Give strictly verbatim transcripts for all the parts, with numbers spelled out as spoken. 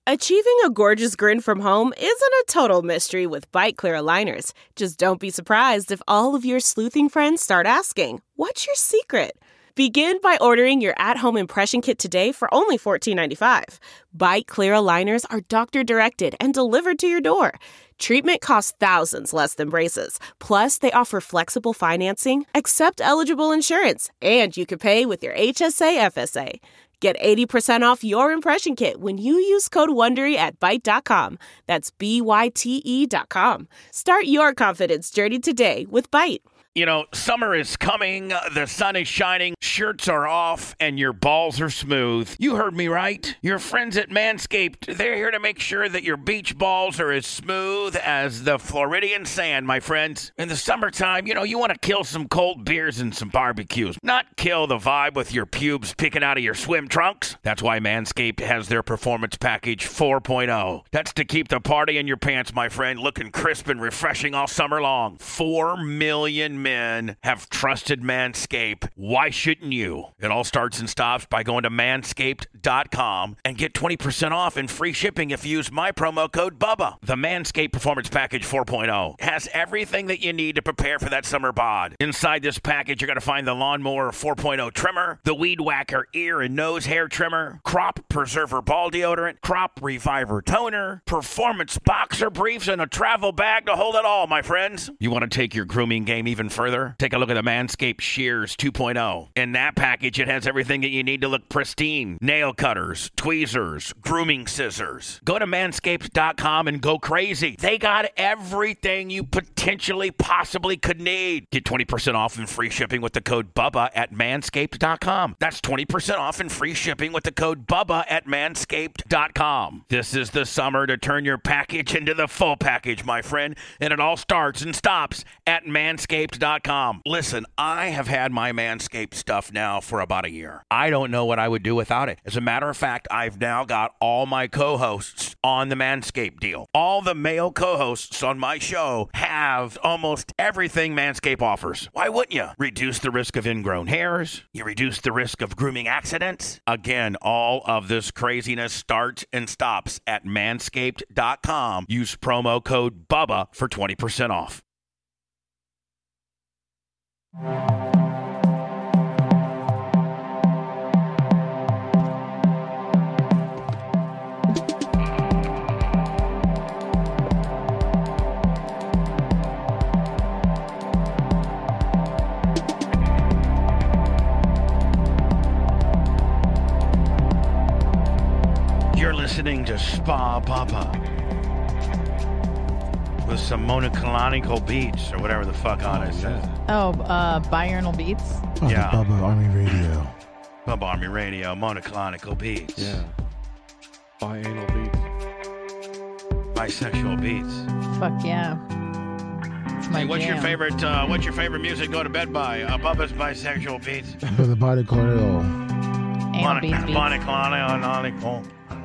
Achieving a gorgeous grin from home isn't a total mystery with Byte Clear aligners. Just don't be surprised if all of your sleuthing friends start asking, "What's your secret?" Begin by ordering your at-home impression kit today for only fourteen ninety-five. Byte Clear aligners are doctor-directed and delivered to your door. Treatment costs thousands less than braces. Plus, they offer flexible financing, accept eligible insurance, and you can pay with your H S A F S A. Get eighty percent off your impression kit when you use code WONDERY at Byte dot com. That's B Y T E dot com. Start your confidence journey today with Byte. You know, summer is coming, the sun is shining, shirts are off, and your balls are smooth. You heard me right. Your friends at Manscaped, they're here to make sure that your beach balls are as smooth as the Floridian sand, my friends. In the summertime, you know, you want to kill some cold beers and some barbecues, not kill the vibe with your pubes picking out of your swim trunks. That's why Manscaped has their Performance Package four point oh. That's to keep the party in your pants, my friend, looking crisp and refreshing all summer long. Four million men have trusted Manscaped. Why shouldn't you? It all starts and stops by going to manscaped dot com and get twenty percent off and free shipping if you use my promo code BUBBA. The Manscaped Performance Package four point oh has everything that you need to prepare for that summer bod. Inside this package, you're going to find the Lawnmower four point oh trimmer, the Weed Whacker ear and nose hair trimmer, Crop Preserver ball deodorant, Crop Reviver toner, Performance boxer briefs, and a travel bag to hold it all, my friends. You want to take your grooming game even further? Take a look at the Manscaped Shears two point oh. In that package, it has everything that you need to look pristine. Nail cutters, tweezers, grooming scissors. Go to manscaped dot com and go crazy. They got everything you potentially possibly could need. Get twenty percent off and free shipping with the code BUBBA at manscaped dot com. That's twenty percent off and free shipping with the code BUBBA at manscaped dot com. This is the summer to turn your package into the full package, my friend, and it all starts and stops at manscaped dot com. Listen, I have had my Manscaped stuff now for about a year. I don't know what I would do without it. As a matter of fact, I've now got all my co-hosts on the Manscaped deal. All the male co-hosts on my show have almost everything Manscaped offers. Why wouldn't you? Reduce the risk of ingrown hairs. You reduce the risk of grooming accidents. Again, all of this craziness starts and stops at manscaped dot com. Use promo code BUBBA for twenty percent off. You're listening to Spa Papa with some monoclonical beats or whatever the fuck on it says. Oh, uh, Biurnal Beats? On Yeah. the Bubba Army Radio. Bubba Army Radio, monoclonical beats. Yeah. Bianal beats. Bisexual beats. Fuck yeah. It's my Hey, what's your jam. favorite? Uh, what's your favorite music? Go to bed by uh, Bubba's bisexual beats. For the body corridor. Anal Beats Beats. Monoclonical.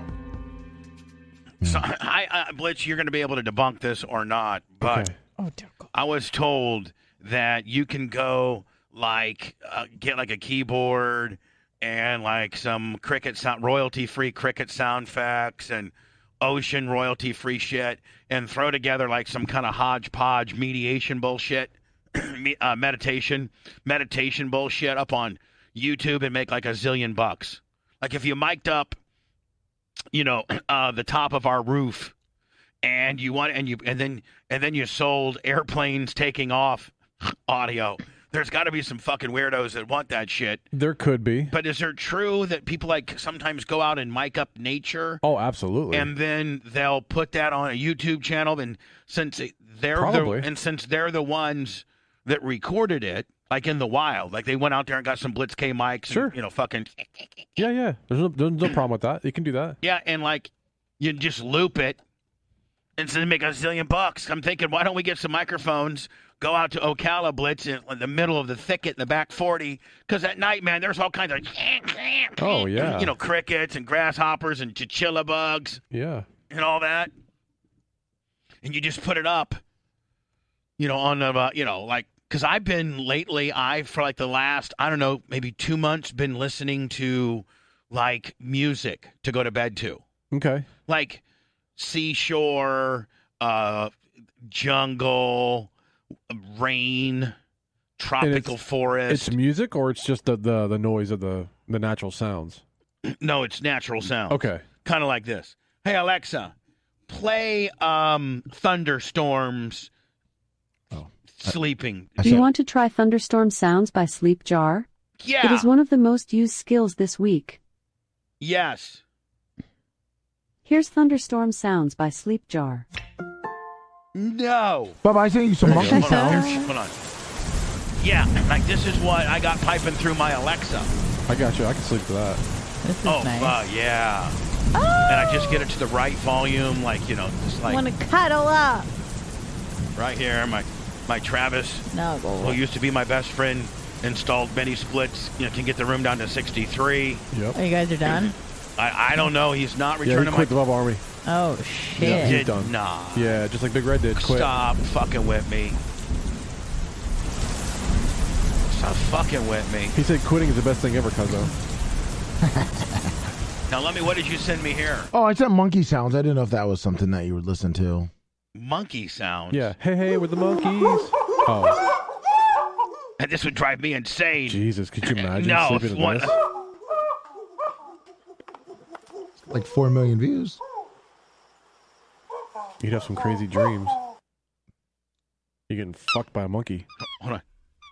So I, I, Blitz, you're going to be able to debunk this or not, but Okay. Oh, dear God. I was told that you can go like uh, get like a keyboard and like some Cricket sound, royalty-free Cricket sound effects and Ocean royalty-free shit, and throw together like some kind of hodgepodge mediation bullshit, me- uh, meditation, meditation bullshit up on YouTube and make like a zillion bucks. Like if you mic'd up, you know, uh, the top of our roof, and you want and you and then and then you sold airplanes taking off audio. There's got to be some fucking weirdos that want that shit. There could be. But is there true that people like sometimes go out and mic up nature? Oh, absolutely. And then they'll put that on a YouTube channel, and since they're Probably. the and since they're the ones that recorded it, like in the wild, like they went out there and got some Blitz K mics, Sure. and, you know, fucking yeah, yeah. There's no, there's no problem with that. You can do that. yeah, and like you just loop it and then make a zillion bucks. I'm thinking, why don't we get some microphones? Go out to Ocala Blitz in, in the middle of the thicket in the back forty, because at night, man, there's all kinds of Oh, yeah. you know, crickets and grasshoppers and chinchilla bugs Yeah. and all that, and you just put it up, you know, on the uh, you know, like, because I've been lately, I for like the last I don't know maybe two months been listening to like music to go to bed to. Okay. Like seashore, uh, jungle, rain, tropical it's, forest. It's music, or it's just the, the, the noise of the, the natural sounds? No, it's natural sounds. Okay. Kind of like this. Hey, Alexa, play um, Thunderstorms oh. Sleeping. Do you want to try Thunderstorm Sounds by Sleep Jar? Yeah. It is one of the most used skills this week. Yes. Here's Thunderstorm Sounds by Sleep Jar. No. Bubba, I sent you some monkey Hold on. sounds. Hold on. Yeah, like this is what I got piping through my Alexa. I got you. I can sleep to that. This is Oh, nice. uh, yeah. Oh! And I just get it to the right volume, like, you know, just I like want to cuddle up. right here. My my Travis, No, go who used to be my best friend, installed mini splits, you know, can get the room down to sixty-three. Yep. Oh, you guys are done? I, I don't know. He's not Yeah, he returning quit my... the Bubba Army. Oh, shit. Yeah, he's Did done. not. Yeah, just like Big Red did. Quit. Stop fucking with me. Stop fucking with me. He said quitting is the best thing ever, Cuzzo. Now, let me, what did you send me here? Oh, I sent monkey sounds. I didn't know if that was something that you would listen to. Monkey sounds. Yeah. Hey, hey, with the monkeys. Oh, And this would drive me insane. Jesus. Could you imagine No, sleeping to what- this? Like four million views. You'd have some crazy dreams. You're getting fucked by a monkey. Hold on.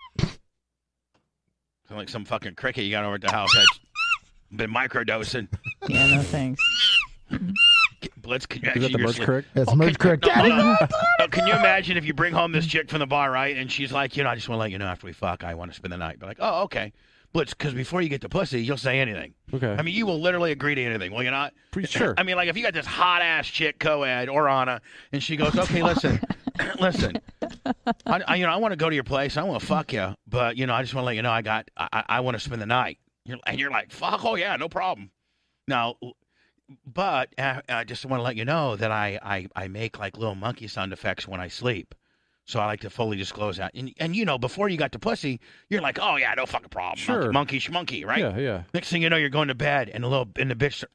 Sound like some fucking cricket you got over at the house. That's been microdosing. Yeah, no thanks. Blitz, can you Is that actually the you're merch sleep- crick? That's Okay, merch correct. no, Daddy. hold on. Uh, can you imagine if you bring home this chick from the bar, right? And she's like, you know, I just want to let you know after we fuck, I want to spend the night. But like, oh, okay. Blitz, because before you get to pussy, you'll say anything. Okay. I mean, you will literally agree to anything, will you not? Pretty sure. I mean, like, if you got this hot-ass chick, co-ed, or Anna, and she goes, okay, listen, listen, I, I, you know, I want to go to your place. I want to fuck you, but, you know, I just want to let you know I got, I, I want to spend the night. You're, and you're like, fuck, oh, yeah, no problem. Now, but uh, I just want to let you know that I, I, I make, like, little monkey sound effects when I sleep. So I like to fully disclose that. And, and you know, before you got to pussy, you're like, oh, yeah, no fucking problem. Sure. Monkey, monkey, schmonkey, right? Yeah, yeah. Next thing you know, you're going to bed, and the little and the bitch.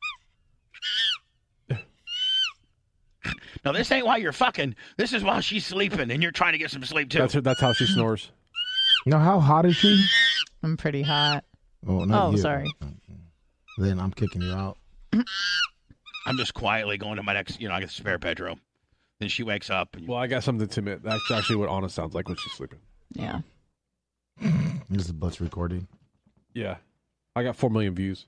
Now this ain't while you're fucking. This is while she's sleeping, and you're trying to get some sleep too. That's her, that's how she snores. Now, how hot is she? I'm pretty hot. Oh, not Oh, you. sorry. Then I'm kicking you out. I'm just quietly going to my next. You know, I get the spare bedroom. Then she wakes up. And Well, I got something to admit. That's actually what Anna sounds like when she's sleeping. Yeah. This is Butts recording. Yeah. I got four million views.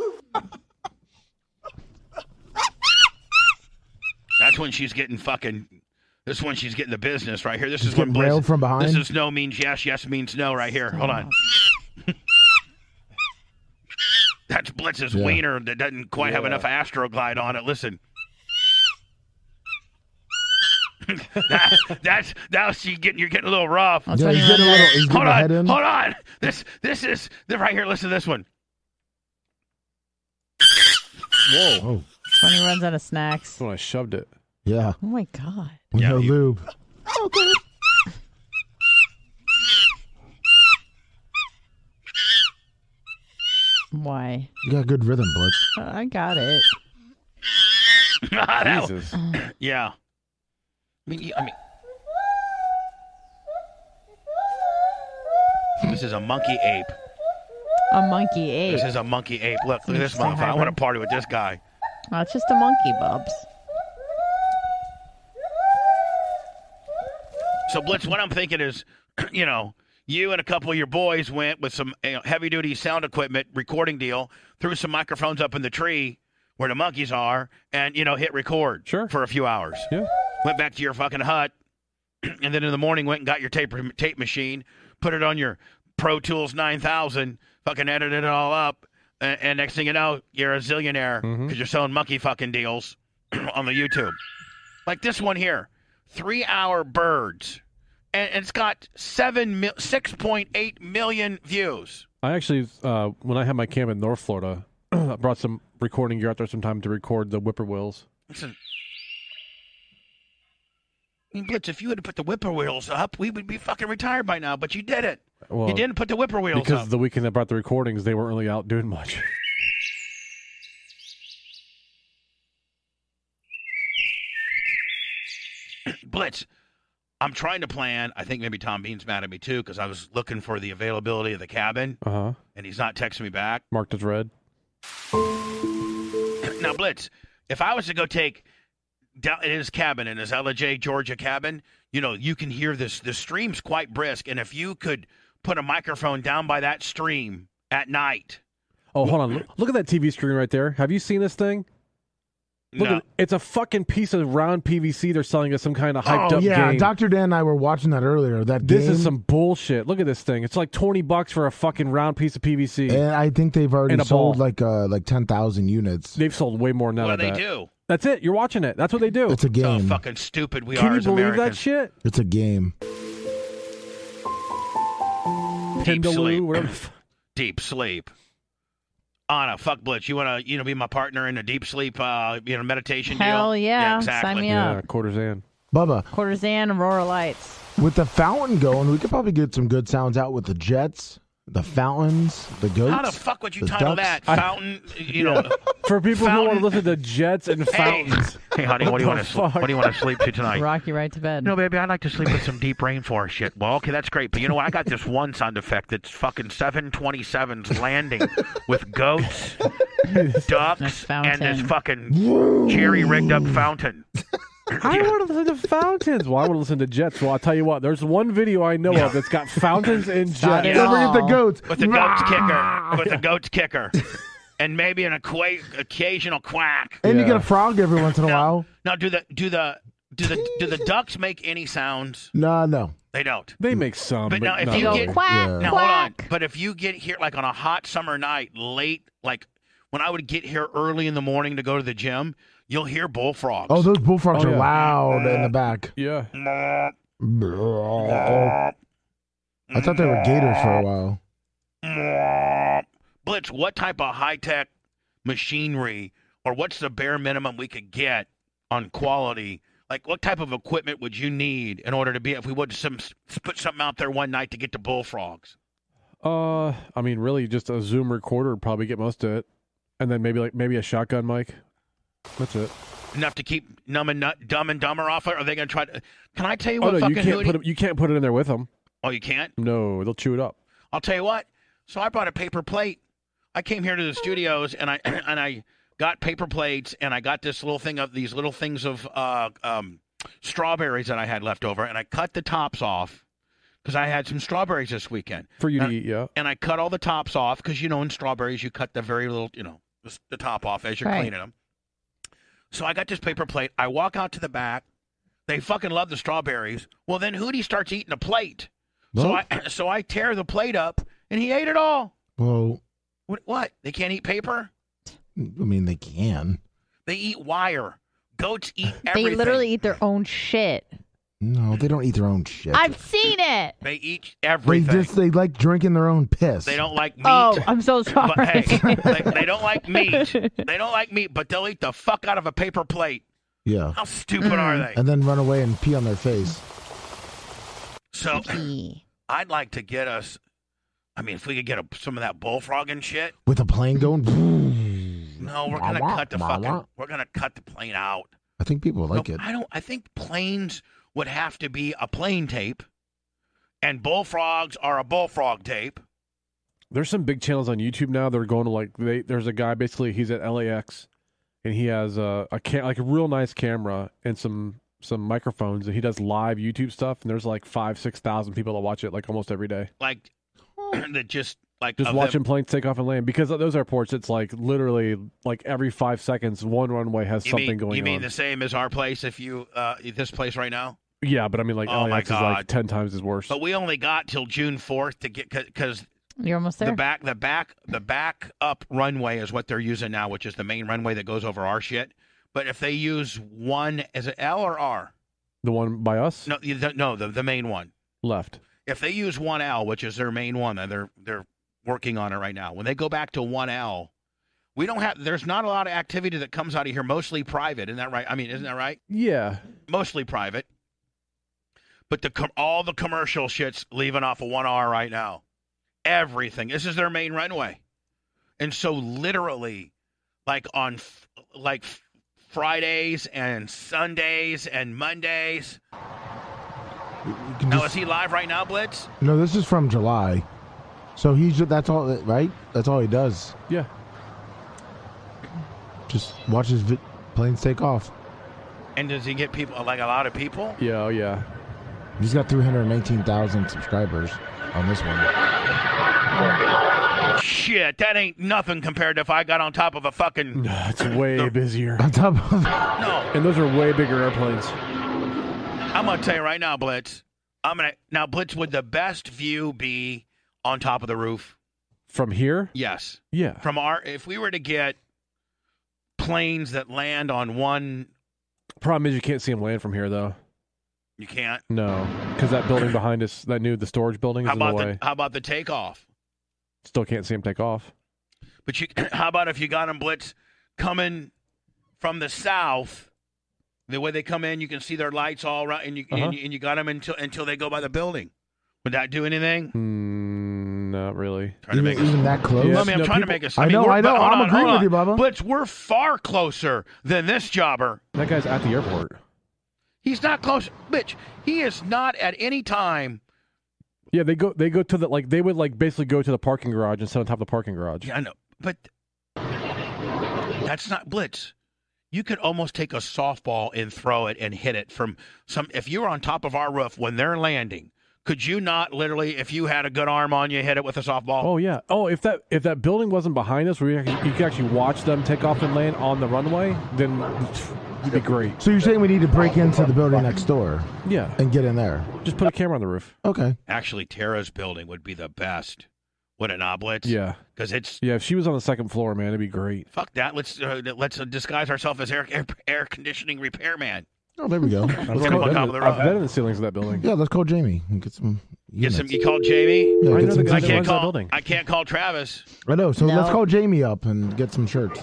that's when she's getting fucking. This is when she's getting the business right here. This She's is when getting railed Bliss, from behind? This is no means yes, yes means no right here. Hold on. That's Blitz's Yeah. wiener that doesn't quite have Yeah. enough Astroglide on it. Listen. that, that's now she getting you're getting a little rough. That's Yeah, when he's you getting a run little. that- He's getting Hold the on, head in. hold on. This this is the right here. Listen to this one. Whoa. Oh, That's when he runs out of snacks. That's when I shoved it. yeah. Oh my god. With Yeah, no you- lube. Okay. Why? You got good rhythm, Blitz. Uh, I got it. That- Jesus. yeah. I mean, you- I mean. This is a monkey ape. A monkey ape. This is a monkey ape. Look, look at this Interesting motherfucker. I hybrid. want to party with this guy. Oh, it's just a monkey, Bubs. So, Blitz, what I'm thinking is, you know, you and a couple of your boys went with some you know, heavy-duty sound equipment recording deal, threw some microphones up in the tree where the monkeys are, and, you know, hit record Sure. for a few hours. Yeah. Went back to your fucking hut, and then in the morning went and got your tape tape machine, put it on your Pro Tools nine thousand, fucking edited it all up, and, and next thing you know, you're a zillionaire because Mhm. you're selling monkey fucking deals on the YouTube. Like this one here, three-hour birds, and, and it's got seven mil, six point eight million views. I actually, uh, when I had my camp in North Florida, I brought some recording gear out there sometime to record the whippoorwills. Listen, I mean, Blitz, if you had put the whippoorwills up, we would be fucking retired by now. But you did it. Well, you didn't put the whippoorwills because up. the weekend I brought the recordings, they weren't really out doing much. Blitz, I'm trying to plan. I think maybe Tom Bean's mad at me, too, because I was looking for the availability of the cabin, Uh-huh. and he's not texting me back. Marked as red. Now, Blitz, if I was to go take down in his cabin, in his L A J, Georgia cabin, you know, you can hear this. The stream's quite brisk, and if you could put a microphone down by that stream at night. Oh, hold on. Look, look at that T V screen right there. Have you seen this thing? Look No. at, it's a fucking piece of round P V C they're selling us some kind of hyped Oh up yeah, game. Doctor Dan and I were watching that earlier. That This game, is some bullshit. Look at this thing. It's like twenty bucks for a fucking round piece of P V C. and I think they've already And a sold ball. like uh like ten thousand units. They've sold way more than that. What I do they bet. do? That's it. You're watching it. That's what they do. It's a That's how game. fucking stupid we Can are you as believe Americans. that shit? It's a game. Deep Pindaloo, sleep. whatever the f- Deep sleep. Anna, fuck Blitz. You want to, you know, be my partner in a deep sleep, uh, you know, meditation deal? Hell yeah. exactly. Sign me Yeah, up. quarters in. Bubba, Quarterzan, Aurora Lights. with the fountain going, we could probably get some good sounds out with the jets, the fountains, the goats. How the fuck would you the title ducks. that? I- Fountain, you know. For people who want Fountain. to listen to jets and Hey, fountains. hey, honey, what, do you What want the to sleep? fuck? What do you want to sleep to tonight? Rock you right to bed. No, baby, I'd like to sleep with some deep rainforest shit. Well, okay, that's great. But you know what? I got this one sound effect that's fucking seven twenty-sevens landing with goats, ducks, and this fountain. fucking jerry-rigged up fountain. I want to listen to fountains. Well, I want to listen to jets. Well, I'll tell you what. There's one video I know of that's got fountains and Stop jets. it. Don't forget the Oh. goats. With the goat's kicker. With the goat's kicker. And maybe an aqua- occasional quack. And you Yeah. get a frog every once in a Now, while. now, do the do the do the do the ducks make any sounds? No, no. They don't. They make some, But but, now if not you Go really. get- quack, Yeah. Now hold on. quack. But if you get here like on a hot summer night, late, like when I would get here early in the morning to go to the gym, you'll hear bullfrogs. Oh, those bullfrogs Oh, are yeah. loud in the back. Yeah. I thought they were gators for a while. Blitz, what type of high tech machinery, or what's the bare minimum we could get on quality? Like, what type of equipment would you need in order to be, if we would some put something out there one night to get the bullfrogs? Uh, I mean, really, just a Zoom recorder would probably get most of it, and then maybe like maybe a shotgun mic. That's it. Enough to keep numb and nut, dumb and dumber off it? Or are they going to try to? Can I tell you Oh what no, fucking you can't Hootie- put it, you can't put it in there with them. Oh, you can't? No, they'll chew it up. I'll tell you what. So I brought a paper plate. I came here to the studios and I and I got paper plates and I got this little thing of these little things of uh, um, strawberries that I had left over, and I cut the tops off because I had some strawberries this weekend. For you to And- eat, yeah. And I cut all the tops off because, you know, in strawberries you cut the very little, you know, the, the top off as you're Right. cleaning them. So I got this paper plate. I walk out to the back. They fucking love the strawberries. Well, then Hootie starts eating a plate. So Well, I so I tear the plate up, and he ate it all. well, What? What? They can't eat paper? I mean, they can. They eat wire. Goats eat They everything. literally eat their own shit. No, they don't eat their own shit. I've seen it. They eat they everything. just they like drinking their own piss. They don't like meat. Oh, I'm so sorry. But hey, they, they don't like meat. They don't like meat, but they'll eat the fuck out of a paper plate. Yeah, How stupid are they? and then run away and pee on their face. So Icky. I'd like to get us. I mean, if we could get a, some of that bullfrog and shit. With a plane going. No, we're gonna cut the fucking. We're gonna cut the plane out. I think people like No, it. I don't. I think planes would have to be a plane tape, and bullfrogs are a bullfrog tape. There's some big channels on YouTube now that are going to like they. There's a guy basically he's at L A X, and he has a a cam, like a real nice camera and some some microphones, and he does live YouTube stuff. And there's like five six thousand people that watch it like almost every day. Like that, just like Just of watching them- planes take off and land because at those airports it's like literally like every five seconds one runway has You something mean, going You mean on. the same as our place? If you uh, this place right now, Yeah, but I mean like Oh, my L A X is like God. ten times as worse. but we only got till June fourth to get because You're almost there. the back the back the back up runway is what they're using now, which is the main runway that goes over our shit. But if they use one, is it L or R? The one by us No, you- the, no, the the main one. left. If they use one L, which is their main one, and they're they're working on it right now. When they go back to one L, we don't have. There's not a lot of activity that comes out of here. Mostly private, isn't that right? I mean, isn't that right? Yeah, Mostly private. But the com- all the commercial shit's leaving off of one R right now. Everything. This is their main runway, and so literally, like on f- like f- Fridays and Sundays and Mondays, can Now, just- is he live right now, Blitz? No, this is from July. So he's that's all right. That's all he does. Yeah. Just watch his vi- planes take off. And does he get people, like a lot of people? Yeah, oh yeah. He's got three hundred nineteen thousand subscribers on this one. Shit, that ain't nothing compared to if I got on top of a fucking... It's way busier. On top of No. And those are way bigger airplanes. I'm going to tell you right now, Blitz. I'm gonna Now, Blitz, would the best view be on top of the roof? From here? Yes. Yeah. From our... If we were to get planes that land on one... Problem is you can't see them land from here, though. You can't? No. Because that building behind us, that new, the storage building is How in the about way. the, how about the takeoff? Still can't see them take off. But you, how about if you got them, Blitz, coming from the south, the way they come in, you can see their lights all right, and you, Uh-huh. and, you and you got them until until they go by the building. Would that do anything? Mm, not really. Trying to even, make us, even that close. Yeah. I mean, I'm No, trying people- to make us. I mean, know, we're- I know. but hold I'm on, agreeing hold with you, on. Bubba. Blitz, we're far closer than this jobber. That guy's at the airport. He's not close, bitch. He is not at any time. Yeah, they go they go to the, like, they would, like, basically go to the parking garage and sit on top of the parking garage. Yeah, I know, but that's not Blitz. You could almost take a softball and throw it and hit it from some. If you were on top of our roof when they're landing, could you not literally, if you had a good arm on you, hit it with a softball? Oh, yeah. Oh, if that if that building wasn't behind us, where you, actually, you could actually watch them take off and land on the runway, then it'd be great. So you're saying we need to break into the building next door Yeah. and get in there? Just put a camera on the roof. Okay. Actually, Tara's building would be the best. Would it not, Blitz? Yeah. Because it's Yeah, if she was on the second floor, man, it'd be great. fuck that. Let's uh, let's uh, disguise ourselves as air, air air conditioning repairman. Oh, there we go. I've Let's get been him on call, top of the I've roof. been in the ceilings of that building. yeah, let's call Jamie and get some. Get some. units. You called Jamie. Yeah, I get know some the guy I that can't runs that call. building. I can't call Travis. I know. So No. let's call Jamie up and get some shirts.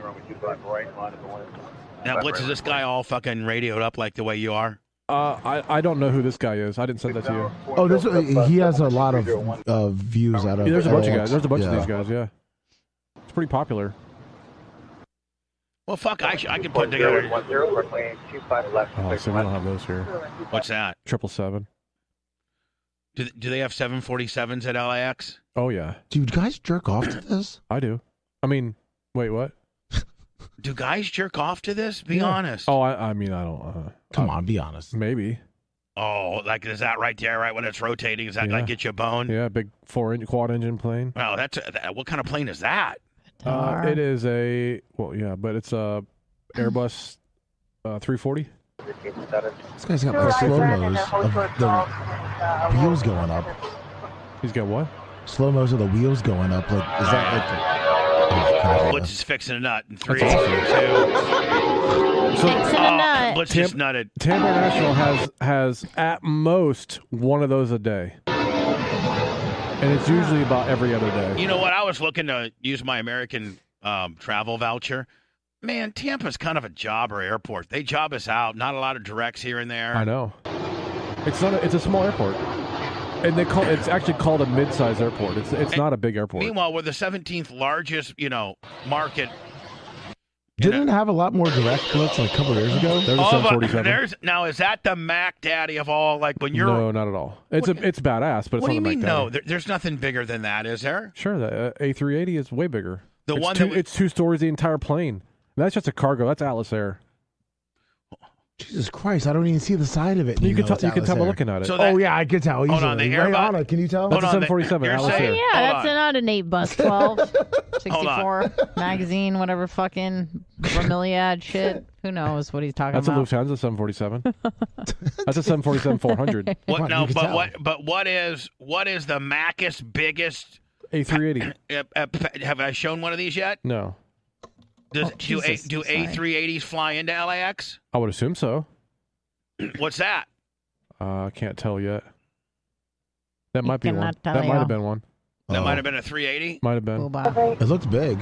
Now, Blitz, is this guy all fucking radioed up like the way you are? Uh, I, I don't know who this guy is. I didn't send that to you. Oh, this he has a lot of uh, views out of. Yeah, there's a bunch of L A X. guys. There's a bunch yeah. of these guys, yeah. It's pretty popular. Well, fuck, I, sh- I could put together. Oh, so we don't have those here. What's that? Triple seven. Do, do they have seven forty-sevens at L A X? Oh, yeah. Do you guys jerk off to this? I do. I mean, wait, what? Do guys jerk off to this? Be Yeah. honest. Oh, I, I mean, I don't. Uh, Come uh, on, be honest. Maybe. Oh, like is that right there, right when it's rotating? Is that Yeah. like get you a bone? Yeah, big four inch quad engine plane. Wow, that's a, that, what kind of plane is that? Uh, it is a well, yeah, but it's a Airbus uh, three forty. This guy's got like slow mos of the wheels going up. He's got what? Slow mos of the wheels going up. Like, is that like? The, oh, Blitz is fixing a nut in three, That's two. So Fixing a Oh, nut. Blitz Tampa- just nutted. Tampa International has has at most one of those a day, and it's usually about every other day. You know what? I was looking to use my American um, travel voucher. Man, Tampa's kind of a jobber airport. They job us out. Not a lot of directs here and there. I know. It's not. A, it's a small airport, and they call it's actually called a mid-size airport. It's it's And not a big airport. Meanwhile, we're the seventeenth largest, you know, market. in Didn't it have a lot more direct blitz like a couple years ago? There's a Oh, seven but forty-seven. there's now is that the Mac Daddy of all? Like when you're. No, not at all. It's What- a it's badass, but it's what do you not a mean? Mac No, Daddy. there, there's nothing bigger than that, is there? Sure, the uh, A three eighty is way bigger. The it's one two, that we- it's two stories the entire plane. And that's just a cargo. That's Atlas Air. Jesus Christ, I don't even see the side of it. You, You, can know tell. it's You can Atlas tell by Air. looking at it. So that- Oh yeah, I can tell. Hold Easily. on, the right Airbus- on it. Can you tell? That's Hold a on, the- seven forty-seven. you're Atlas saying- Air. Yeah, Hold that's on. not an eight bus twelve, Hold on. sixty-four magazine, whatever fucking bromeliad shit. Who knows what he's talking That's a about? Lufthansa seven forty-seven. That's a seven forty-seven four hundred. What on, no? you can But tell. what? But what is what is the Maccest biggest? A three eighty. Uh, uh, have I shown one of these yet? No, Does, Oh, do a, Jesus, do sorry. A three eighties fly into L A X? I would assume so. What's that? Uh, I can't tell yet. That might be one. cannot tell That might you. have been one. That Oh. might have been a three eighty. Might have been. Booba. It looks big.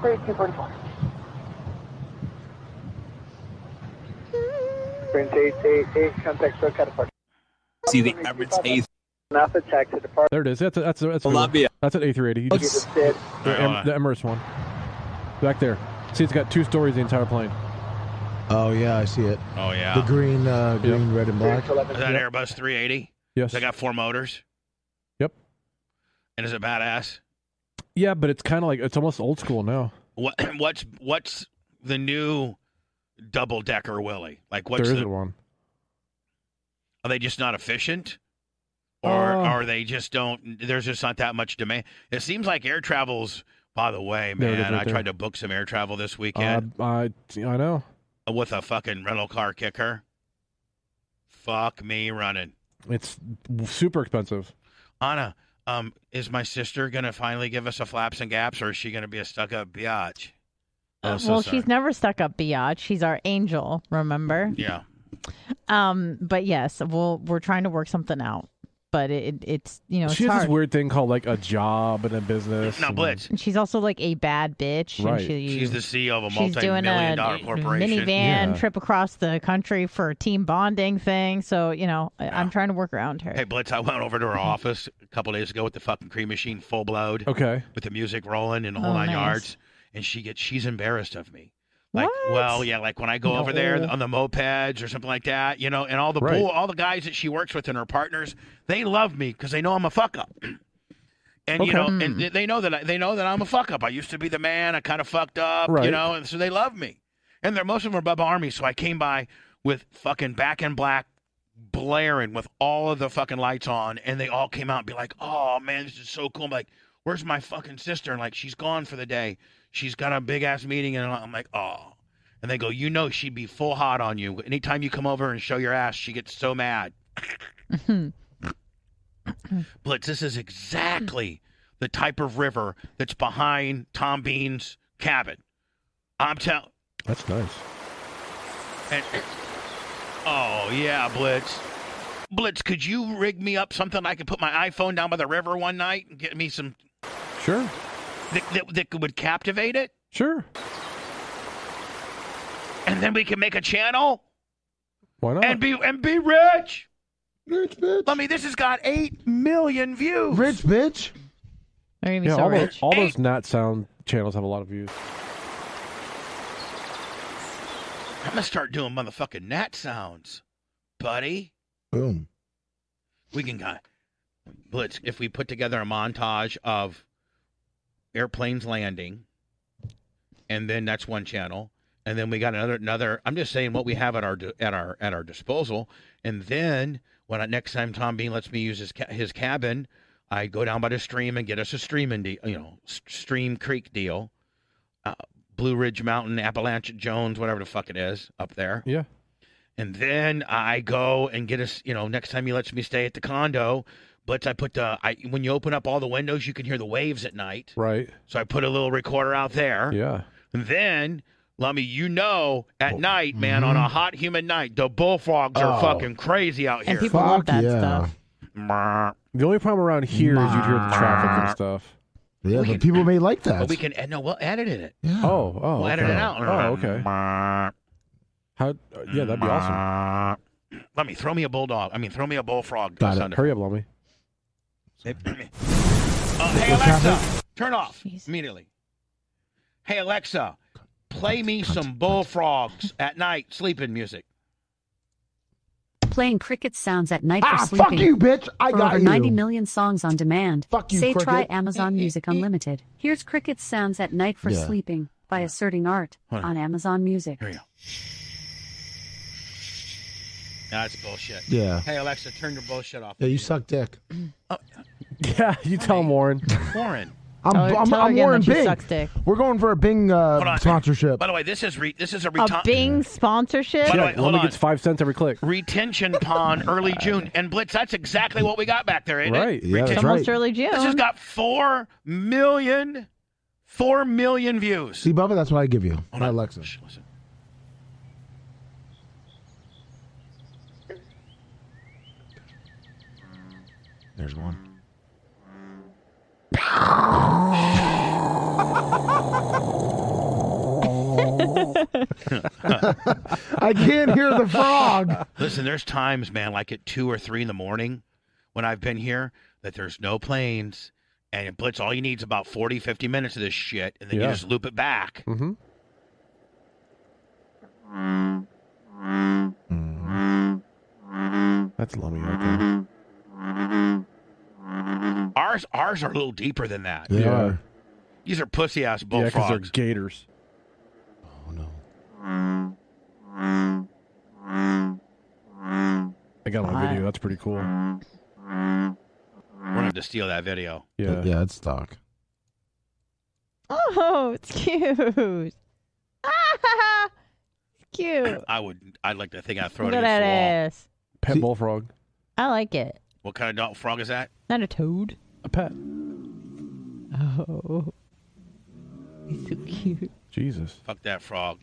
See the Emirates A There it is. That's a, that's a, that's a, Columbia. That's an A three eighty. You just, Did the, All Em- right. the Emirates one. Back there. See, it's got two stories the entire plane. Oh yeah, I see it. Oh The yeah. green, uh, green, red, and black. Is that Airbus three eighty? Yes. They got four motors. Yep. And is it badass? Yeah, but it's kind of like it's almost old school now. What what's what's the new double decker Willie? Like what's There the, isn't one. Are they just not efficient? Or Uh, are they just don't there's just not that much demand? It seems like air travel's, by the way, There it is man, right I there. tried to book some air travel this Uh, weekend I I know. with a fucking rental car kicker. Fuck me running. It's super expensive. Anna, um, is my sister gonna finally give us a flaps and gaps, or is she gonna be a stuck up biatch? Oh, so well, sorry. she's never stuck up biatch. She's our angel, remember? Yeah. Um, but yes, we'll we're trying to work something out. But it, it's you know it's she has hard. this weird thing called like a job and a business. Now, and- Blitz, And she's also like a bad bitch. Right. And she, she's the C E O of a she's doing multi-million a dollar corporation. minivan Yeah. trip across the country for a team bonding thing. So you know, I I'm trying to work around her. Hey, Blitz, I went over to her office a couple days ago with the fucking cream machine full blowed, Okay. with the music rolling and the whole Oh, nine nice. yards, and she gets she's embarrassed of me. Like, What? well, yeah, like when I go over there No. on the mopeds or something like that, you know, and all the Right. bull, all the guys that she works with and her partners, they love me because they know I'm a fuck up. And you Okay. know, and they know that I, they know that I'm a fuck up. I used to be the man. I kind of fucked up, you Right. know, and so they love me. And they're most of them are Bubba Army, so I came by with fucking Back in Black blaring with all of the fucking lights on, and they all came out and be like, "Oh man, this is so cool." I'm like, "Where's my fucking sister?" And like, she's gone for the day. She's got a big ass meeting, and I'm like, "Oh." And they go, "You know, she'd be full hot on you. Anytime you come over and show your ass, she gets so mad." Blitz, this is exactly the type of river that's behind Tom Bean's cabin. I'm telling. That's nice. And, oh, yeah, Blitz. Blitz, could you rig me up something I could put my iPhone down by the river one night and get me some Sure. that, that, that would captivate it? Sure. And then we can make a channel Why not? and be and be rich. Rich bitch. I mean, this has got eight million views. Rich bitch. They're gonna be yeah, so all, those, rich. all Hey. those Nat Sound channels have a lot of views. I'm gonna start doing motherfucking Nat sounds, buddy. Boom. We can uh, Blitz, if we put together a montage of airplanes landing, and then that's one channel, and then we got another another. I'm just saying what we have at our at our at our disposal, and then when I, next time Tom Bean lets me use his ca- his cabin, I go down by the stream and get us a streaming deal, you know, S- Stream Creek deal, uh, Blue Ridge Mountain, Appalachia Jones, whatever the fuck it is up there. Yeah. And then I go and get us, you know, next time he lets me stay at the condo, Blitz, I put the, I when you open up all the windows, you can hear the waves at night. Right. So I put a little recorder out there. Yeah. And then, Lummy, you know, at night, man, on a hot, humid night, the bullfrogs are Oh. fucking crazy out And here. people love Fuck that yeah. stuff. Brr. The only problem around here is you'd hear the traffic and stuff. Yeah, We but can- people may like that. But we can, no, we'll edit it. Yeah. Oh, oh. We'll okay. edit it out. Oh, okay. Brr. How? uh, yeah, that'd be awesome. awesome. Let me throw me a bulldog. I mean, throw me a bullfrog. Got it. Thunder. Hurry up, Lummy. Uh, hey, Alexa, turn off Jeez. immediately. Hey, Alexa, play me some bullfrogs at night sleeping music. Playing cricket sounds at night Ah, for sleeping. fuck you, bitch. I For got over you. ninety million songs on demand. Fuck you, Say cricket. try Amazon Music Unlimited. Here's Cricket Sounds at Night for Yeah. Sleeping by Asserting Art Hold on. on Amazon Music. Here we go. That's bullshit. Yeah. Hey, Alexa, turn your bullshit off. Yeah, you suck dick. Yeah, you tell him, Warren. Warren. I'm, Tell her- I'm, tell her I'm again Warren that she Bing. sucks dick. We're going for a Bing uh, Hold on. sponsorship. By the way, this is re- this is a, A reton- Bing sponsorship? By the Yeah, way, hold Lummy on. gets five cents every click. retention pond early June. And Blitz, that's exactly what we got back there, ain't Right. it? Yeah, It's that's almost right. early June. This has got four million, four million views. See, Bubba, that's what I give you. Hold My on. Alexa. Shh, listen. There's one. I can't hear the frog. Listen, there's times, man, like at two or three in the morning when I've been here, that there's no planes. And Blitz, all you need is about forty, fifty minutes of this shit, and then Yeah. you just loop it back. Mm-hmm. That's Lummy right there. ours ours are a little deeper than that. They Yeah. are. These are pussy ass Yeah, because they're bullfrogs. gators. Oh no. I got my video. That's pretty cool. We're gonna have to steal that video. Yeah. Yeah, it's stock. Oh, it's cute. Ah, it's cute. I would. I'd like to think I'd throw Look it at against that the wall. ass. Pet See- bullfrog. I like it. What kind of dog frog is that? Not a toad. A pet. Oh, he's so cute. Jesus. Fuck that frog.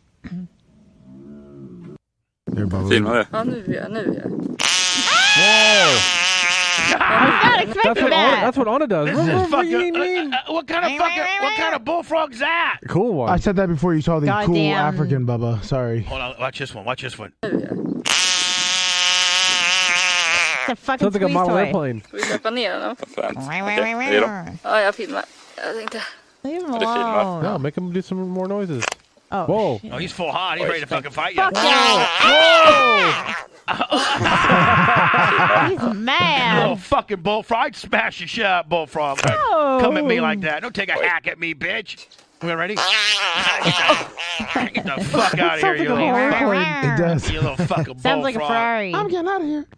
There, Bubba. Filma det. Ja, nu är jag, nu är jag. I was not That's expecting what, Anna, that. that's what Anna does. This is fucking. Uh, uh, what kind of fucking? What kind of bullfrog's that? Cool one. I said that before you saw the God cool damn. African Bubba. Sorry. Hold on. Watch this one. Watch this one. Nu är jag. It's a fucking Sounds like a squeeze model toy. airplane. Ska vi släppa ner den? Vad skönt. Okej, hej då. Ja, jag filmar. Jag tänkte... Leave him det filmar? alone. No, make him do some more noises. Oh, Whoa. shit. Oh, he's full hot. He's ready to fucking fight you. Fuck Whoa! He's Little mad. fucking bullfrog. I'd smash the shit out of bullfrog. Oh. Come at me like that. Don't take a hack at me, bitch. We ready? Get the fuck out of here, you Sounds like a little, fuck, It does. you little fucking Sounds like a bullfrog. Ferrari. I'm getting out of here.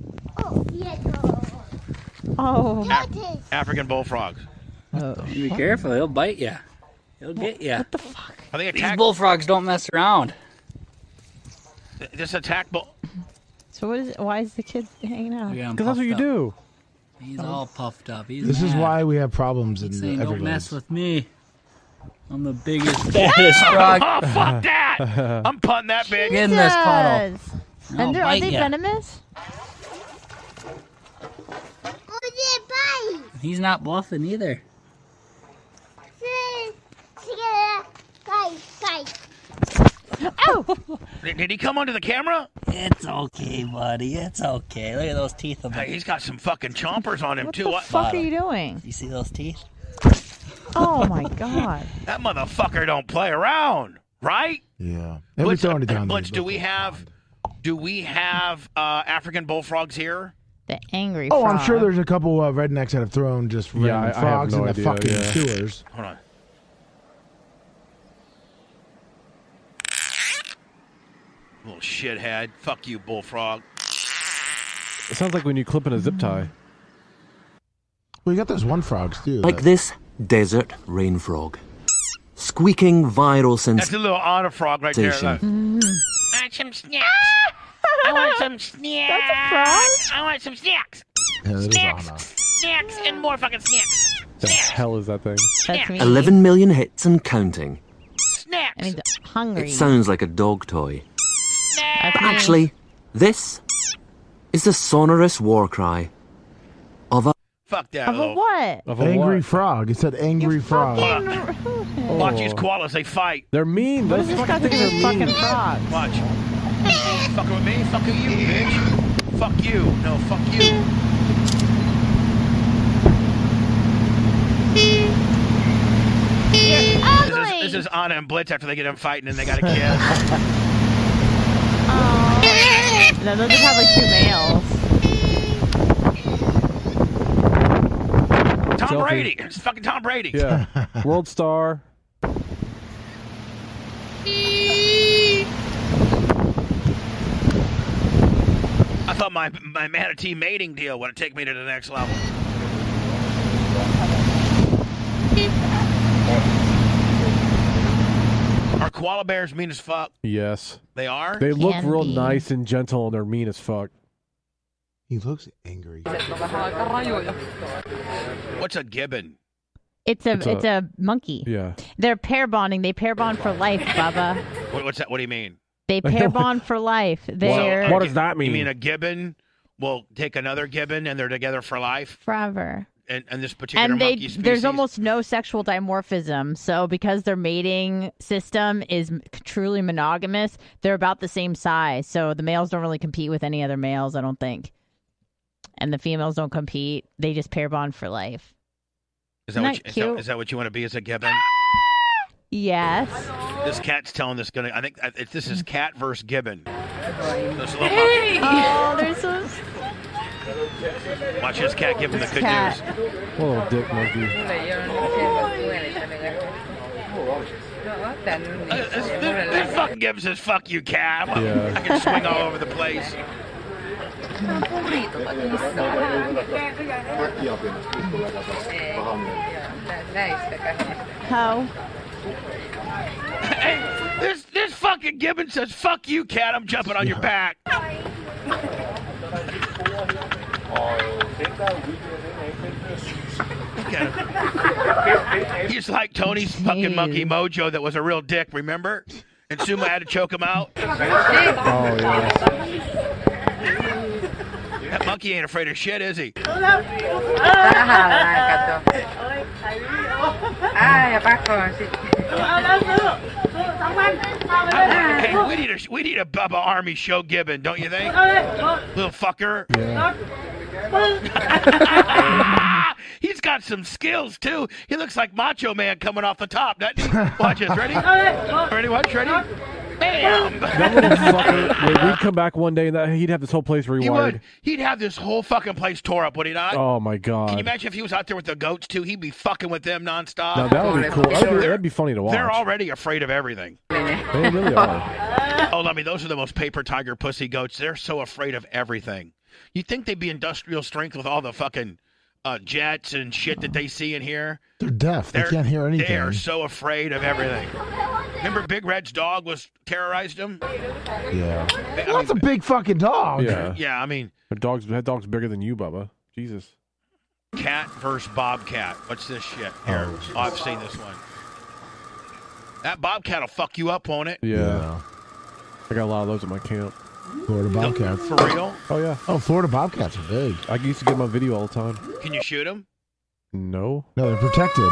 Oh. African bullfrogs. Be careful, he'll bite you. He'll get you. What the fuck? Are they These attack? bullfrogs don't mess around. This attack bull. So what is? Why is the kid hanging out? Look at him Because that's what you puffed up. do. He's all puffed up. He's This is mad. why we have problems in He's the saying, don't mess Everglades. with me. I'm the biggest, fattest frog Oh, fuck that! I'm punting that bitch. in this puddle. Jesus. I'll And they're, are bite they ya. venomous? He's not bluffing either. Oh! Did, did he come onto the camera? It's okay, buddy. It's okay. Look at those teeth of Hey, him. he's got some fucking chompers on him What too. the What? fuck are you doing? You see those teeth? Oh my god. That motherfucker don't play around, right? Yeah. They'll be Blitz, throwing it down. Blitz, there. do we have, do we have uh, African bullfrogs here? The angry Oh, frog. I'm sure there's a couple uh, rednecks that have thrown just Yeah, random I- I have frogs no in the idea, fucking yeah. sewers. Hold on. Little shithead. Fuck you, bullfrog. It sounds like when you clip in a zip tie. Well, you got those one frogs too. Like that- this desert rain frog. Squeaking viral That's a little honor frog right there. Look. sensation. I want some snacks. I want some snacks. That's a frog? I want some snacks. Yeah, that is Snacks. Anna. Snacks and more fucking snacks. The hell is that thing? That's me. eleven million hits and counting. Snacks. And he's hungry. It sounds like a dog toy. That's But me. actually, this is the sonorous war cry of a Fuck that Of a little. what? Of a Angry what? frog. It said angry frog. Watch these koalas. They fight. They're mean. What Those does this fucking got to things do are with mean. fucking frogs? Watch. Fucking with me? Fuck you, bitch. Fuck you. No, fuck you. You're This ugly. is, this is Anna and Blitz after they get them fighting and they got a kiss. Aw. No, those just have like two males. Tom Selfie. Brady. It's fucking Tom Brady. Yeah. World star. I thought my my manatee mating deal would take me to the next level. Are koala bears mean as fuck? Yes. They are? They look Can real be. nice and gentle, and they're mean as fuck. He looks angry. What's a gibbon? It's a It's it's a- a, monkey. Yeah. They're pair bonding. They pair bond for life, Bubba. What, what's that? What do you mean? They pair bond for life. They're So, What a does gi- that mean? You mean a gibbon will take another gibbon and they're together for life? forever. And, and this particular And they monkey species? there's almost no sexual dimorphism. So because their mating system is m- truly monogamous, they're about the same size. So the males don't really compete with any other males, I don't think. And the females don't compete. They just pair bond for life. Is that, Isn't what that you, is, that, cute? is that what you want to be as a gibbon? Yes. This cat's telling this gonna. I think I- this is cat versus gibbon. This little monkey. Oh, they're so Watch this cat give him the good Cat. news. What a little dick monkey. Uh, this, this, this fucking Gibbs says, fuck you, cat. Yeah. I can swing all over the place. How? Hey, this, this fucking Gibbon says, fuck you, cat. I'm jumping on your back. Look at him. He's like Tony's fucking monkey Mojo that was a real dick, remember? And Sumo had to choke him out. Oh, yeah. That monkey ain't afraid of shit, is he? Hey, we need a we need a Bubba Army show Gibbon, don't you think? Little fucker. Yeah. He's got some skills too. He looks like Macho Man coming off the top, doesn't he? Watch this. Ready? Ready? Watch. Ready? Bam! That little fucker, when we'd come back one day and that, he'd have this whole place rewired. He would. He'd have this whole fucking place tore up, would he not? Oh, my God. Can you imagine if he was out there with the goats, too? He'd be fucking with them nonstop. Now, that would be cool. That'd be, that'd be funny to watch. They're already afraid of everything. They really are. Oh, I mean, those are the most paper tiger pussy goats. They're so afraid of everything. You'd think they'd be industrial strength with all the fucking uh, jets and shit that they see in here. They're deaf. They They're, can't hear anything. They are so afraid of everything. Remember Big Red's dog was terrorized him? Yeah. I mean, That's a big fucking dog. Yeah. Yeah, I mean. That dog's, that dog's bigger than you, Bubba. Jesus. Cat versus Bobcat. What's this shit? Here. Oh, oh, I've seen this one. That Bobcat will fuck you up, won't it? Yeah. Yeah. I got a lot of those at my camp. Florida Bobcats. For real? Oh, yeah. Oh, Florida Bobcats are big. I used to get my video all the time. Can you shoot them? No. No, they're protected.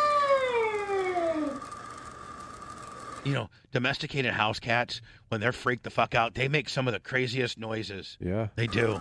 You know, domesticated house cats, when they're freaked the fuck out, they make some of the craziest noises. Yeah. They do.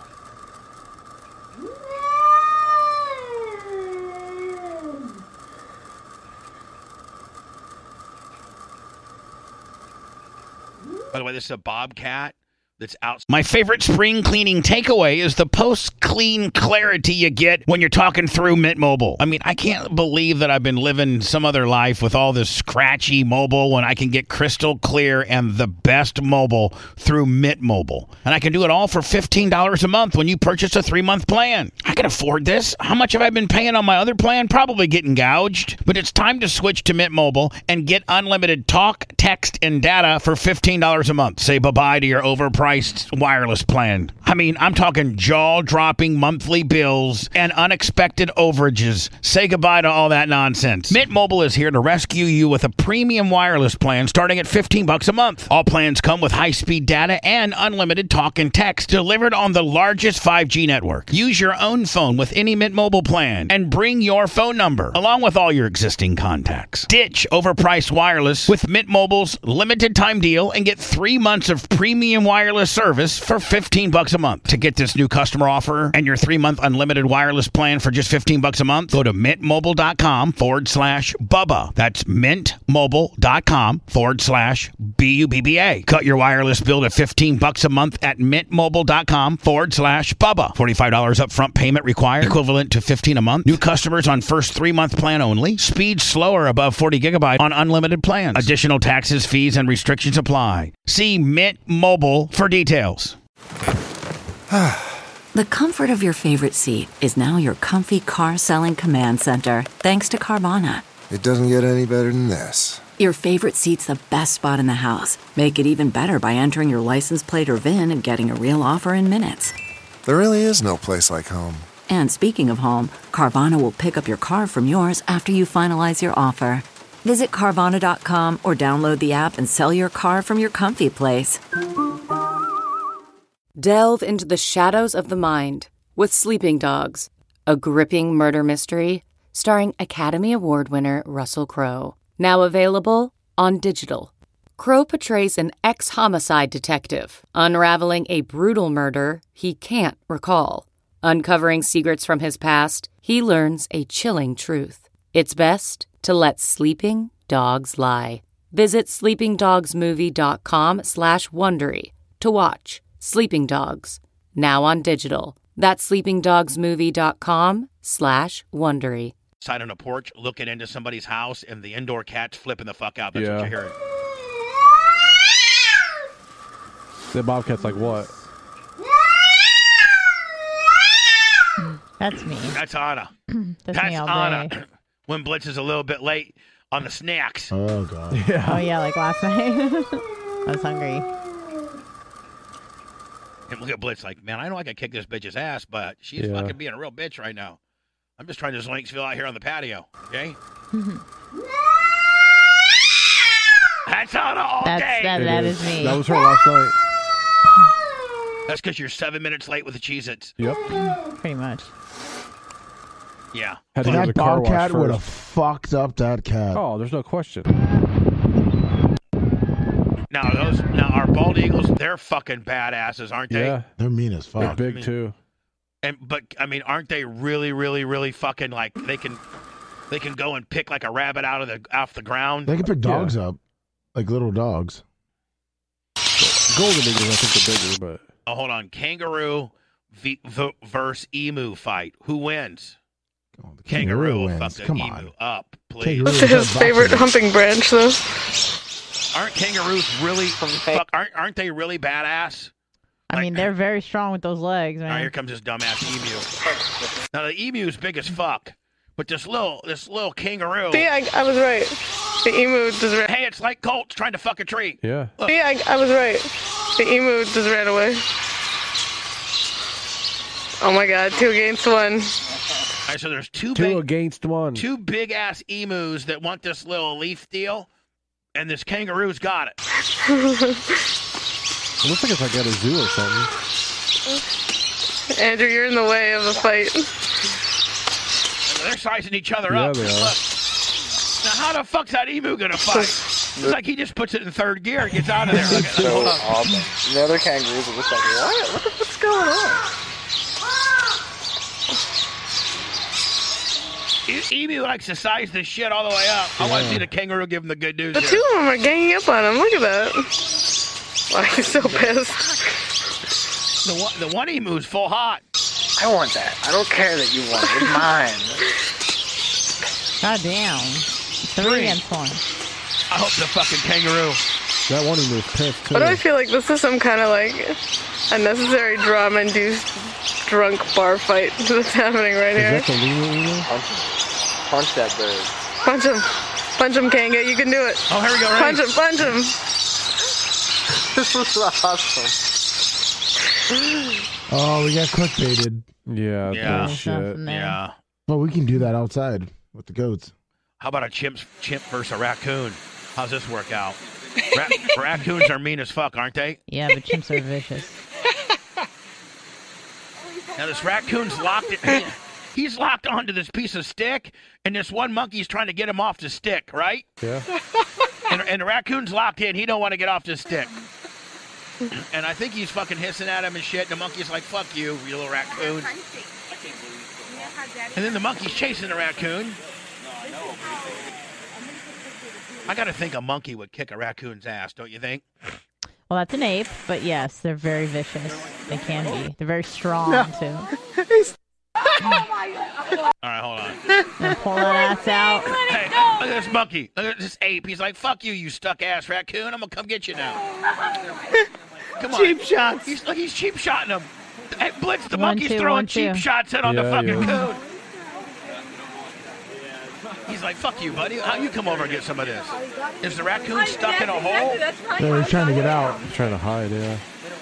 By the way, this is a bobcat that's out. My favorite spring cleaning takeaway is the post-clean clarity you get when you're talking through Mint Mobile. I mean, I can't believe that I've been living some other life with all this scratchy mobile when I can get crystal clear and the best mobile through Mint Mobile. And I can do it all for fifteen dollars a month when you purchase a three-month plan. I can afford this. How much have I been paying on my other plan? Probably getting gouged. But it's time to switch to Mint Mobile and get unlimited talk, text, and data for fifteen dollars a month. Say bye-bye to your overpriced wireless plan. I mean, I'm talking jaw-dropping monthly bills and unexpected overages. Say goodbye to all that nonsense. Mint Mobile is here to rescue you with a premium wireless plan starting at fifteen bucks a month. All plans come with high-speed data and unlimited talk and text delivered on the largest five G network. Use your own phone with any Mint Mobile plan and bring your phone number along with all your existing contacts. Ditch overpriced wireless with Mint Mobile's limited time deal and get three months of premium wireless service for fifteen bucks a month. To get this new customer offer and your three-month unlimited wireless plan for just fifteen bucks a month, go to mintmobile.com forward slash Bubba. That's mintmobile.com forward slash B U B B A. Cut your wireless bill to fifteen bucks a month at mintmobile.com forward slash Bubba. forty-five dollars upfront payment required, equivalent to fifteen a month. New customers on first three-month plan only. Speed slower above forty gigabyte on unlimited plans. Additional taxes, fees, and restrictions apply. See Mint Mobile for details. The comfort of your favorite seat is now your comfy car selling command center, thanks to Carvana. It doesn't get any better than this. Your favorite seat's the best spot in the house. Make it even better by entering your license plate or V I N and getting a real offer in minutes. There really is no place like home. And speaking of home, Carvana will pick up your car from yours after you finalize your offer. Visit Carvana dot com or download the app and sell your car from your comfy place. Delve into the shadows of the mind with Sleeping Dogs, a gripping murder mystery starring Academy Award winner Russell Crowe. Now available on digital. Crowe portrays an ex-homicide detective unraveling a brutal murder he can't recall. Uncovering secrets from his past, he learns a chilling truth. It's best to let sleeping dogs lie. Visit sleepingdogsmovie.com slash Wondery to watch Sleeping Dogs, now on digital. That's sleepingdogsmovie.com slash Wondery. Side on a porch, looking into somebody's house, and the indoor cat's flipping the fuck out. That's Yeah. what you're hearing. The bobcat's like what? That's me. That's Anna. That's, That's me all Anna. day. When Blitz is a little bit late on the snacks. Oh, God. Yeah. Oh, yeah, like last night. I was hungry. And look at Blitz like, man, I know I can kick this bitch's ass, but she's Yeah. fucking being a real bitch right now. I'm just trying to Zoinksville out here on the patio, okay? That's Anna all That's, day. that, It that is. is me. That was her last night. That's because you're seven minutes late with the Cheez-Its. Yep. Pretty much. Yeah. Had to go to That the car wash bobcat would have first. fucked up that cat. Oh, there's no question. Now those, now our bald eagles, they're fucking badasses, aren't they? Yeah. They're mean as They're fuck. big I mean- too. And but I mean, aren't they really, really, really fucking like they can, they can go and pick like a rabbit out of the off the ground. They can pick dogs up, like little dogs. Golden eagles, I think, are bigger, but Oh, hold on, kangaroo v- v- versus emu fight. Who wins? Oh, the Kangaroo, kangaroo will wins. fuck the Come emu on. up, please. Kangaroo What's is his a favorite boxing. humping branch, though? Aren't kangaroos really? Fuck, aren't aren't they really badass? I mean, they're very strong with those legs, All right, here man. comes this dumbass emu. Now the emu is big as fuck, but this little this little kangaroo. See, I, I was right. The emu just ran. Hey, it's like Colts trying to fuck a tree. yeah. See, I, I was right. The emu just ran away. Oh my god, two against one. All right, so there's two Two big against one. two big ass emus that want this little leaf deal, and this kangaroo's got it. It looks like it's like at a zoo or something. Andrew, you're in the way of the fight. They're sizing each other Yeah, up. they are. Look. Now, how the fuck's that emu gonna fight? It's like he just puts it in third gear and gets out of there. Look at- So hold on. awesome. The other kangaroos are just like, what? What the fuck's going on? E- Emu likes to size this shit all the way up. I want to Yeah. see the kangaroo give him the good news The here. two of them are ganging up on him. Look at that. Why he's so pissed. The one, the one emu's full hot. I want that. I don't care that you want it. It's mine. God damn. Three against one. I hope the fucking kangaroo. That one emu's pissed too. Why do I feel like this is some kind of like unnecessary drama-induced drunk bar fight that's happening right Is here? that the emu emu? Punch him. Punch that bird. Punch him. Punch him, Kanga. You can do it. Oh, here we go. Ready? Punch him. Punch him. This was awesome. Oh, we got clickbaited. Yeah. Yeah. Bullshit. Nothing there. Yeah. Well, we can do that outside with the goats. How about a chimp, chimp versus a raccoon? How's this work out? Ra- raccoons are mean as fuck, aren't they? Yeah, but chimps are vicious. Now this raccoon's locked. In, he's locked onto this piece of stick, and this one monkey's trying to get him off the stick, right? Yeah. And, and the raccoon's locked in. He don't want to get off the stick. And I think he's fucking hissing at him and shit. And the monkey's like, "Fuck you, you little raccoon." And then the monkey's chasing the raccoon. I gotta think a monkey would kick a raccoon's ass, don't you think? Well, that's an ape, but yes, they're very vicious. They can be. They're very strong, too. All right, hold on. And pull that ass out. Hey, look at this monkey. Look at this ape. He's like, "Fuck you, you stuck ass raccoon. I'm gonna come get you now." Come on. Cheap shots. He's look, he's cheap shotting him. Hey, Blitz, the One, monkey's two, throwing one, cheap two. shots in on the Yeah, fucking yeah. coon. He's like, "Fuck you, buddy. How you come over and get some of this?" Is the raccoon stuck in a hole? They're trying to get out. I'm trying to hide. Yeah.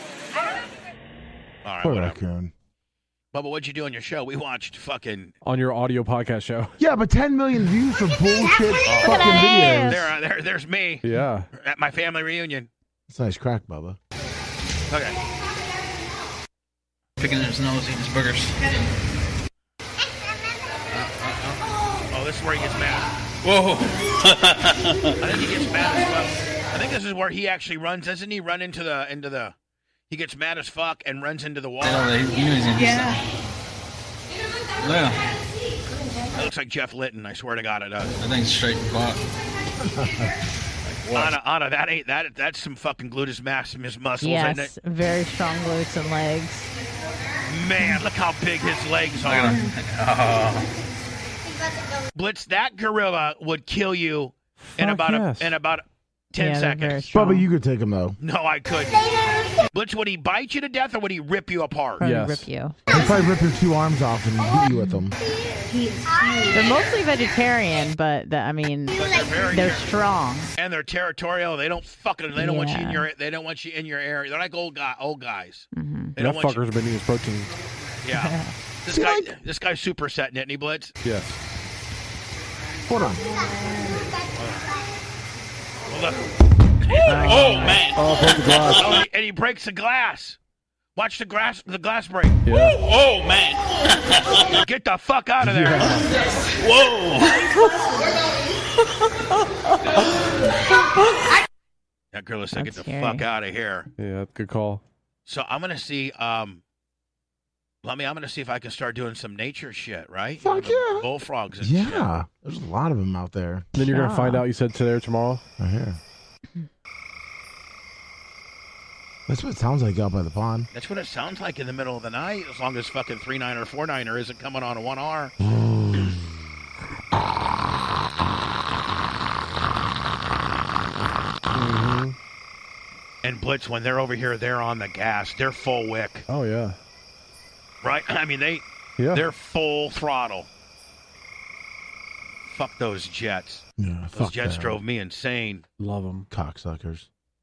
All right, Poor whatever. raccoon. Bubba, what'd you do on your show? We watched fucking. On your audio podcast show. Yeah, but ten million views for bullshit at fucking videos. There, uh, there, there's me Yeah. at my family reunion. It's a nice crack, Bubba. Okay. Picking at his nose, eating his burgers. Oh, this is where he gets mad. Whoa! I think he gets mad as well. I think this is where he actually runs. Doesn't he run into the into the? He gets mad as fuck and runs into the wall. Yeah. Yeah. That looks like Jeff Litton. I swear to God, it does. That thing's straight butt. Anna, Anna, that ain't that. That's some fucking gluteus maximus muscles, isn't Yes, it? very strong glutes and legs. Man, look how big his legs are. Oh. Blitz, that gorilla would kill you in Fuck about yes. a, in about ten Yeah, they're very seconds. strong. Bubba, you could take him though. No, I couldn't. Blitz, would he bite you to death or would he rip you apart? Probably Yes. rip you. He'd probably rip your two arms off and hit you with them. They're mostly vegetarian, but the, I mean, But they're very they're ter- strong. and they're territorial. They don't fucking. They don't want you in Yeah. your. They don't want you in your area. They're like old guy, old guys. Mm-hmm. They That don't want you. fucker's been eating his protein. Yeah. This guy. This guy's supersetting it, isn't he, Blitz? Yes. Hold on. Well, look. Oh, man. Oh, break the glass. Oh, and he- and he breaks the glass. Watch the glass. The glass break. Yeah. Oh, man. Get the fuck out of there. Whoa. That girl said, "Get That's the scary. fuck out of here." Yeah, good call. So I'm gonna see. Um, let me. I'm gonna see if I can start doing some nature shit. Right? Fuck yeah. Bullfrogs and shit. Yeah, there's a lot of them out there. Then you're gonna find Yeah. out. You said today or tomorrow. Right here. That's what it sounds like out by the pond. That's what it sounds like in the middle of the night. As long as fucking three nine or four niner isn't coming on a one R. Mm-hmm. And Blitz, when they're over here, they're on the gas. They're full wick. Oh yeah. Right? I mean, they. Yeah. They're full throttle. Fuck those jets. Yeah, Those fuck jets that. drove me insane. Love them. Cocksuckers.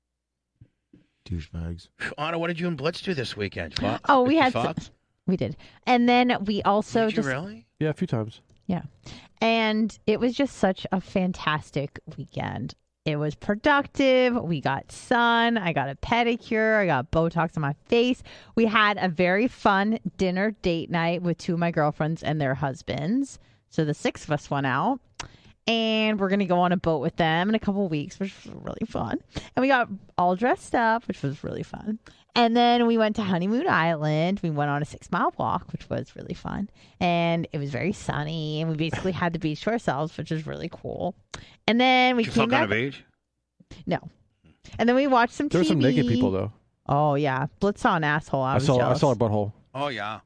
Douchebags. Anna, what did you and Blitz do this weekend? Fuck? Oh, we Did you had fuck? some, we did, and then we also Did you just really? Yeah, a few times. yeah, and it was just such a fantastic weekend. It was productive. We got sun. I got a pedicure. I got Botox on my face. We had a very fun dinner date night with two of my girlfriends and their husbands. So the six of us went out. And we're going to go on a boat with them in a couple of weeks, which was really fun. And we got all dressed up, which was really fun. And then we went to Honeymoon Island. We went on a six-mile walk, which was really fun. And it was very sunny. And we basically had the beach to ourselves, which was really cool. And then we Did you came fuck back. on a beach? No. And then we watched some There were T V. some naked people though. Oh, yeah. Blitz saw an asshole. I, I, was saw. jealous. I saw a butthole. Oh, yeah.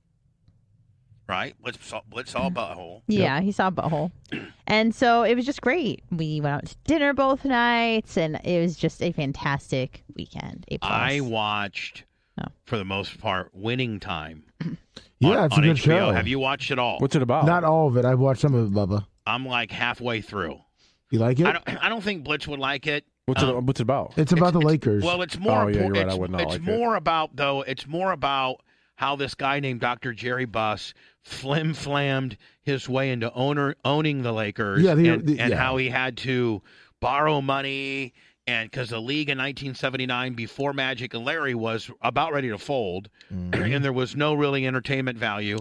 Right? Blitz saw, Blitz saw a butthole. Yeah, he saw a butthole. And so it was just great. We went out to dinner both nights, and it was just a fantastic weekend. A plus. I watched, Oh. for the most part, Winning Time. Yeah, on, it's on a good H B O. show. Have you watched it all? What's it about? Not all of it. I've watched some of it, Bubba. I'm like halfway through. You like it? I don't. I don't think Blitz would like it. What's Um, it? What's it about? It's about the Lakers. Well, it's more. Oh, yeah, you're impor- right. I It's, would not it's like it. more about though. It's more about how this guy named Doctor Jerry Buss flim flammed his way into owner owning the Lakers. Yeah, the- and, the- and yeah. how he had to borrow money, and because the league in nineteen seventy-nine, before Magic and Larry, was about ready to fold, Mm-hmm. and there was no really entertainment value.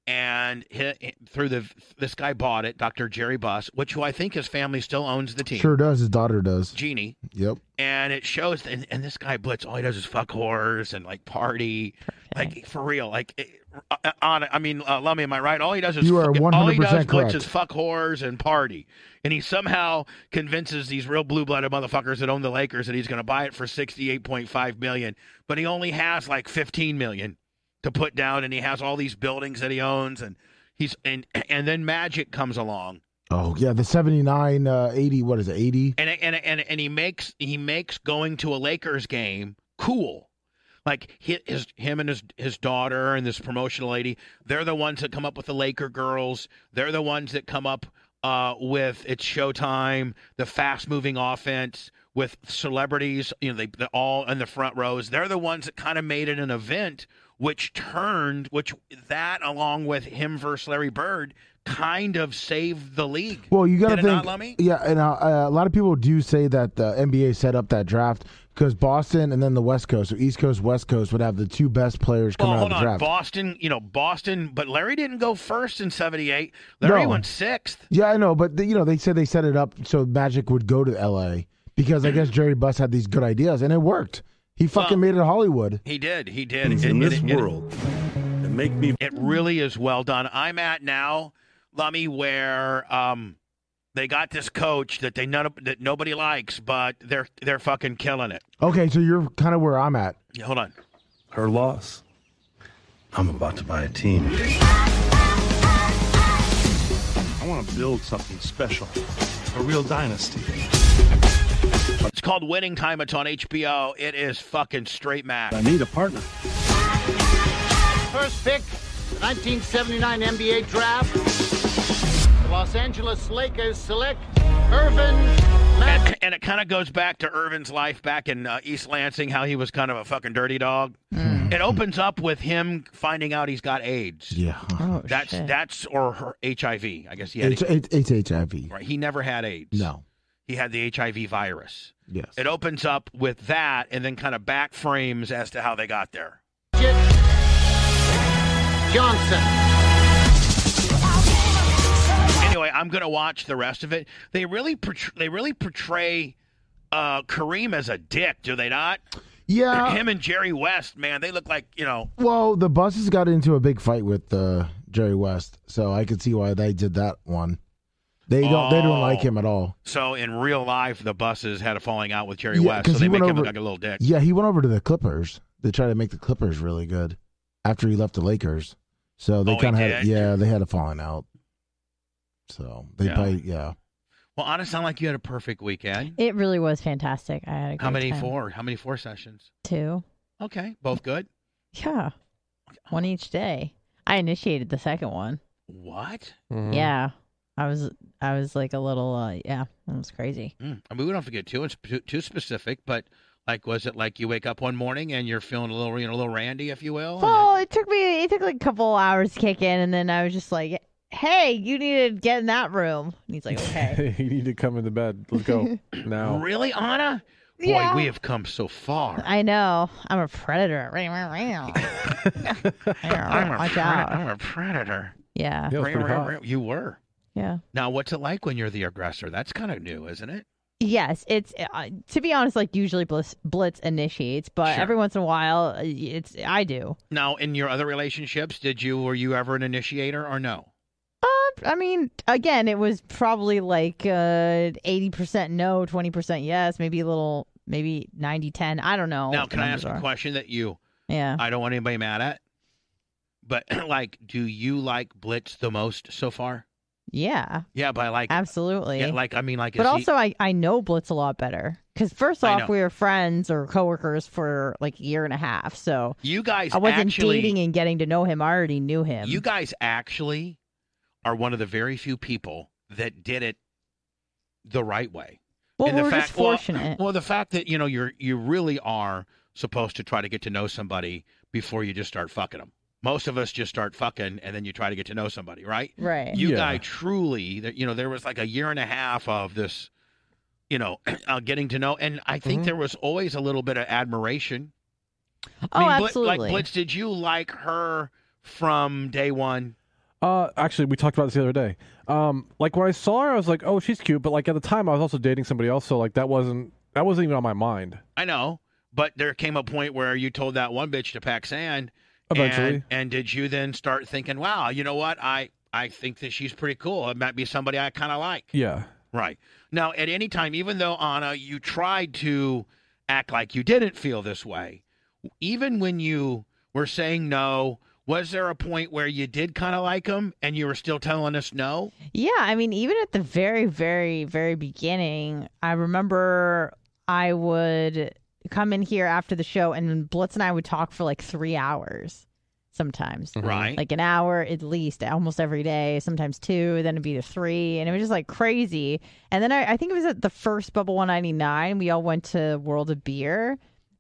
And he, through the this guy bought it, Doctor Jerry Buss, which who I think his family still owns the team. Sure does. His daughter does. Jeannie. Yep. And it shows, and, and this guy Blitz, all he does is fuck whores and like party, like for real. Like it, uh, on, I mean, uh, Lummy, am I right? All he does is You are fuck- one all hundred he does percent Blitz correct. is fuck whores and party, and he somehow convinces these real blue blooded motherfuckers that own the Lakers that he's going to buy it for sixty eight point five million, but he only has like fifteen million to put down, and he has all these buildings that he owns, and he's and and then Magic comes along. Oh yeah, the seventy-nine, uh, eighty. What is it? eighty. And and and and he makes he makes going to a Lakers game cool. Like his, his him and his his daughter and this promotional lady, they're the ones that come up with the Laker girls. They're the ones that come up uh, with it's Showtime, the fast moving offense with celebrities. You know, they they're all in the front rows. They're the ones that kind of made it an event, which turned which that along with him versus Larry Bird kind of saved the league. Well, you got to Did it think. not, Lummy? Yeah, and uh, uh, a lot of people do say that the N B A set up that draft because Boston and then the West Coast, so East Coast, West Coast, would have the two best players coming Well, out hold of on. the draft. Boston, you know, Boston, but Larry didn't go first in seventy-eight. Larry No. went sixth. Yeah, I know, but the, you know they said they set it up so Magic would go to L A because I guess Jerry Buss had these good ideas and it worked. He fucking Well, made it Hollywood. He did. He did. Things It- in it- this it- world that make me It really is well done. I'm at now, Lummy, where um, they got this coach that they none of, that nobody likes, but they're they're fucking killing it. Okay, so you're kind of where I'm at. Yeah, hold on. her loss. I'm about to buy a team. I want to build something special. A real dynasty. It's called Winning Time. It's on H B O. It is fucking straight mad. I need a partner. First pick, the nineteen seventy-nine N B A draft. The Los Angeles Lakers select Irvin Mag- And, and it kind of goes back to Irvin's life back in uh, East Lansing, how he was kind of a fucking dirty dog. Mm. It opens up with him finding out he's got AIDS. Yeah. Oh, that's shit. that's or her H I V. I guess he had It's, AIDS. it's H I V. Right. He never had AIDS. No. He had the H I V virus. Yes. It opens up with that and then kind of back frames as to how they got there. Johnson. Anyway, I'm going to watch the rest of it. They really portray, they really portray uh, Kareem as a dick, do they not? Yeah. Him and Jerry West, man, they look like, you know. Well, the Buses got into a big fight with uh, Jerry West, so I could see why they did that one. They don't. Oh. They don't like him at all. So in real life, the Buses had a falling out with Jerry Yeah, West, so 'cause they he make went him over- look like a little dick. Yeah, he went over to the Clippers. They tried to make the Clippers really good after he left the Lakers. So they Oh, he kind of had, did? yeah, they had a falling out. So they Yeah. probably, yeah. Well, Anna, sound like you had a perfect weekend. It really was fantastic. I had a great How many time. four? How many four sessions? Two. Okay, both good. Yeah. One each day. I initiated the second one. What? Mm-hmm. Yeah. I was I was like a little uh yeah, it was crazy. Mm. I mean, we don't have to get too too, too specific, but like, was it like you wake up one morning and you're feeling a little, you know, a little randy, if you will? Well, it took me it took like a couple hours to kick in, and then I was just like, "Hey, you need to get in that room." And he's like, "Okay." You need to come into bed. Let's go now. Really, Anna? Boy, Yeah. we have come so far. I know. I'm a predator. I'm a, Watch pre- out. I'm a predator. Yeah. Yeah, it was pretty hot. You were. Yeah. Now, what's it like when you're the aggressor? That's kind of new, isn't it? Yes, it's uh, to be honest, like usually Blitz, Blitz initiates, but Sure. every once in a while, uh, it's I do. Now, in your other relationships, did you were you ever an initiator or no? Uh, I mean, again, it was probably like uh, eighty percent no, twenty percent yes, maybe a little, maybe ninety ten. I don't know. Now, what the can I ask numbers a are. question that you? Yeah. I don't want anybody mad at, but like, do you like Blitz the most so far? Yeah. Yeah, but I like Absolutely. Yeah, like I mean, like. But is also, he, I, I know Blitz a lot better. Because first I off, know. we were friends or coworkers for like a year and a half. So you guys I wasn't actually dating and getting to know him. I already knew him. You guys actually are one of the very few people that did it the right way. Well, And the we're fact, just fortunate. Well, well, the fact that you know you're you really are supposed to try to get to know somebody before you just start fucking them. Most of us just start fucking and then you try to get to know somebody, right? Right. You Yeah. guys truly, that you know, there was like a year and a half of this, you know, uh, getting to know, and I think Mhm. there was always a little bit of admiration. Oh, I mean, Blit- absolutely. like Blitz, did you like her from day one? Uh, actually, we talked about this the other day. Um, like when I saw her, I was like, "Oh, she's cute," but like at the time, I was also dating somebody else, so like that wasn't that wasn't even on my mind. I know, but there came a point where you told that one bitch to pack sand. Eventually. And, and did you then start thinking, wow, you know what? I, I think that she's pretty cool. It might be somebody I kind of like. Yeah. Right. Now, at any time, even though, Anna, you tried to act like you didn't feel this way, even when you were saying no, was there a point where you did kind of like him and you were still telling us no? Yeah, I mean, even at the very, very, very beginning, I remember I would come in here after the show and Blitz and I would talk for like three hours sometimes. Right. Like an hour at least, almost every day, sometimes two, then it'd be to three. And it was just like crazy. And then I, I think it was at the first Bubble one ninety-nine, we all went to World of Beer.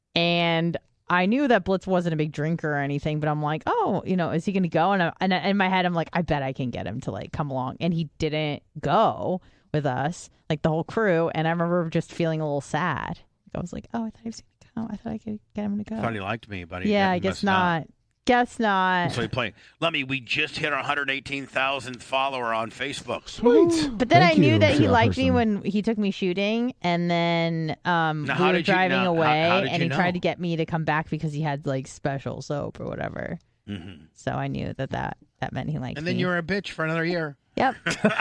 And I knew that Blitz wasn't a big drinker or anything, but I'm like, oh, you know, is he going to go? And, I, and in my head, I'm like, I bet I can get him to like come along. And he didn't go with us, like the whole crew. And I remember just feeling a little sad. I was like, oh, I thought he was going to go. I thought I could get him to go. I thought he liked me, but he yeah, didn't, I guess must not. Guess not. So he played. Let me, we just hit our one hundred eighteen thousandth follower on Facebook. Sweet. But then Thank I knew you that to he that liked me person. when he took me shooting, and then um, Now, we how were did you- driving now, how- away, how did and you he know? tried to get me to come back because he had like special soap or whatever. Mm-hmm. So I knew that that, that meant he liked And then me. you were a bitch for another year. Yep.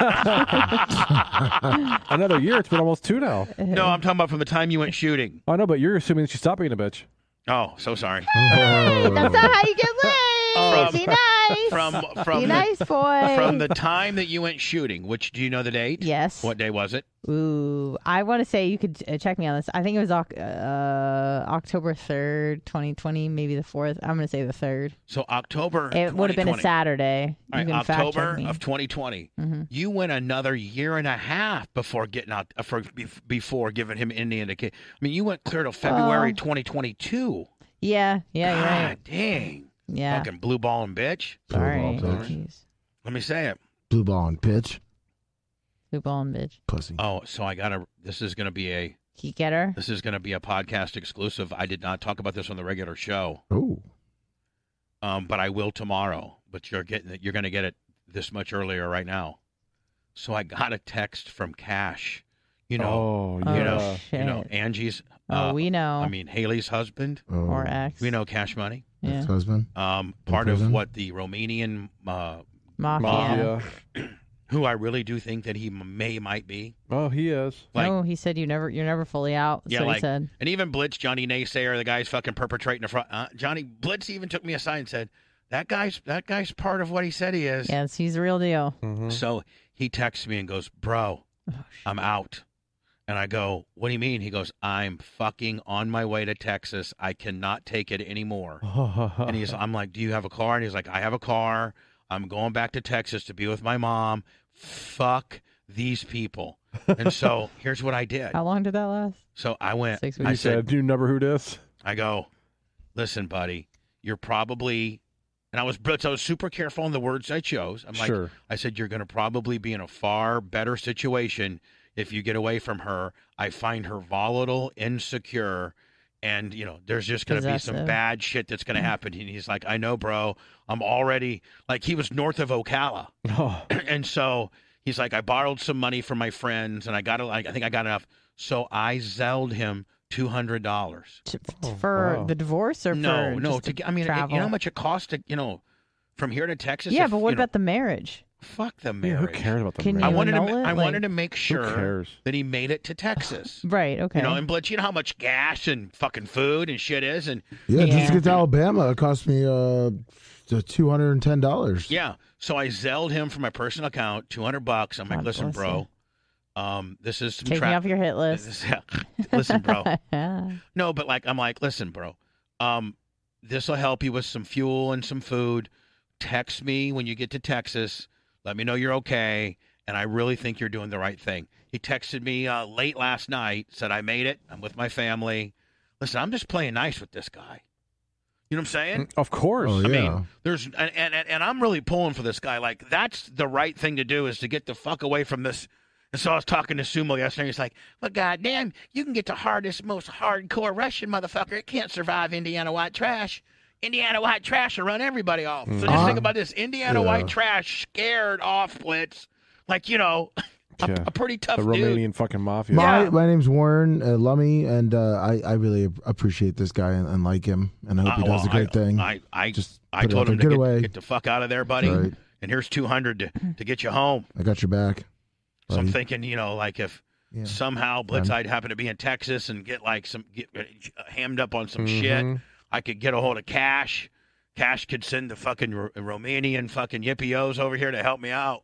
Another year. It's been almost two now. No, I'm talking about from the time you went shooting. I know, but you're assuming that she stopped being a bitch. Oh, so sorry. That's not how you get laid. nice. from, Be nice. From from Be the, nice, boy. From the time that you went shooting, which do you know the date? Yes. What day was it? Ooh, I want to say you could uh, check me on this. I think it was Oc- uh, October third, twenty twenty, maybe the fourth. I'm going to say the third. So October. It would have been a Saturday. All right, you can fact October check me. of twenty twenty. Mm-hmm. You went another year and a half before getting out uh, for before giving him Indian to kid. I mean, you went clear to February Well, twenty twenty-two. Yeah, yeah, you're God right. dang. Yeah. Fucking blue ball and bitch. Sorry. Blue ball, bitch. Jeez. Let me say it. Blue ball and pitch. Blue ball and bitch. Pussy. Oh, so I gotta. This is gonna be a. Geek getter. This is gonna be a podcast exclusive. I did not talk about this on the regular show. Oh. Um, but I will tomorrow. But you're getting it. You're gonna get it this much earlier right now. So I got a text from Cash. You know. Oh, you yeah. know. shit. You know Angie's. Oh, uh, we know. I mean Haley's husband. Oh. Or ex. We know Cash Money. Yeah. Husband. Um, part In of prison? what the Romanian. Uh, Mafia. Mafia. who I really do think that he m- may might be. Oh, he is. Like, no, he said you never, you're never fully out. That's yeah, what like, he said. and even Blitz, Johnny Naysayer, the guy's fucking perpetrating the front. Uh, Johnny Blitz even took me aside and said, "That guy's that guy's part of what he said he is." Yes, he's the real deal. Mm-hmm. So he texts me and goes, "Bro, Oh, I'm out." And I go, "What do you mean?" He goes, "I'm fucking on my way to Texas. I cannot take it anymore." And he's, I'm like, "Do you have a car?" And he's like, "I have a car. I'm going back to Texas to be with my mom. Fuck these people." And so here's what I did. How long did that last? So I went. Six I weeks. He said, "Do you remember who this?" I go, "Listen, buddy, you're probably," and I was, I was super careful in the words I chose. I'm like, Sure. I said, "You're going to probably be in a far better situation if you get away from her. I find her volatile, insecure, and, you know, there's just going to be some Possessive. bad shit that's going to happen." And he's like, "I know, bro. I'm already," like, he was north of Ocala. Oh. And so he's like, "I borrowed some money from my friends, and I got, like, I think I got enough." So I Zelled him two hundred dollars. To, for wow. the divorce or No, for no. just To, get- I mean, travel? you know how much it costs to, you know, from here to Texas? Yeah, if, but what you know, about the marriage? fuck the Yeah, marriage? who cares about the Can you marriage? I wanted to. annul ma- it? I Like- wanted to make Who sure cares? that he made it to Texas. Right. Okay. You know, and Blitz, you know how much gas and fucking food and shit is, and Yeah, just Yeah. to get to Alabama, it cost me uh two hundred and ten dollars. yeah. So I Zelled him from my personal account two hundred bucks. I'm like, God "Listen, bless bro, um, this is some Take me tra- off your hit list. this is- yeah. Listen, bro." No, but like I'm like, "Listen, bro, um, this will help you with some fuel and some food. Text me when you get to Texas. Let me know you're okay, and I really think you're doing the right thing." He texted me uh, late last night, said, "I made it. I'm with my family." Listen, I'm just playing nice with this guy. You know what I'm saying? Of course. Oh, I yeah. mean, there's and, and and I'm really pulling for this guy. Like, that's the right thing to do, is to get the fuck away from this. And so I was talking to Sumo yesterday. He's like, "Well, goddamn, you can get the hardest, most hardcore Russian motherfucker. It can't survive Indiana white trash. Indiana white trash will run everybody off." So just Uh, think about this: Indiana yeah. white trash scared off Blitz, like, you know, a, Yeah. a pretty tough The dude. Romanian fucking mafia. My Yeah. my name's Warren uh, Lummy, and uh, I I really ap- appreciate this guy and, and like him, and I hope he Uh, does well, a great I, thing. I I, Just I put it told out him there. to Get get, away. get the fuck out of there, buddy. Right. And here's two hundred to to get you home. I got your back. So I'm buddy. thinking, you know, like if Yeah. somehow Blitz Um, I'd happen to be in Texas and get like some get uh, hammed up on some Mhm. shit, I could get a hold of Cash. Cash could send the fucking Ro- Romanian fucking yippee-os over here to help me out.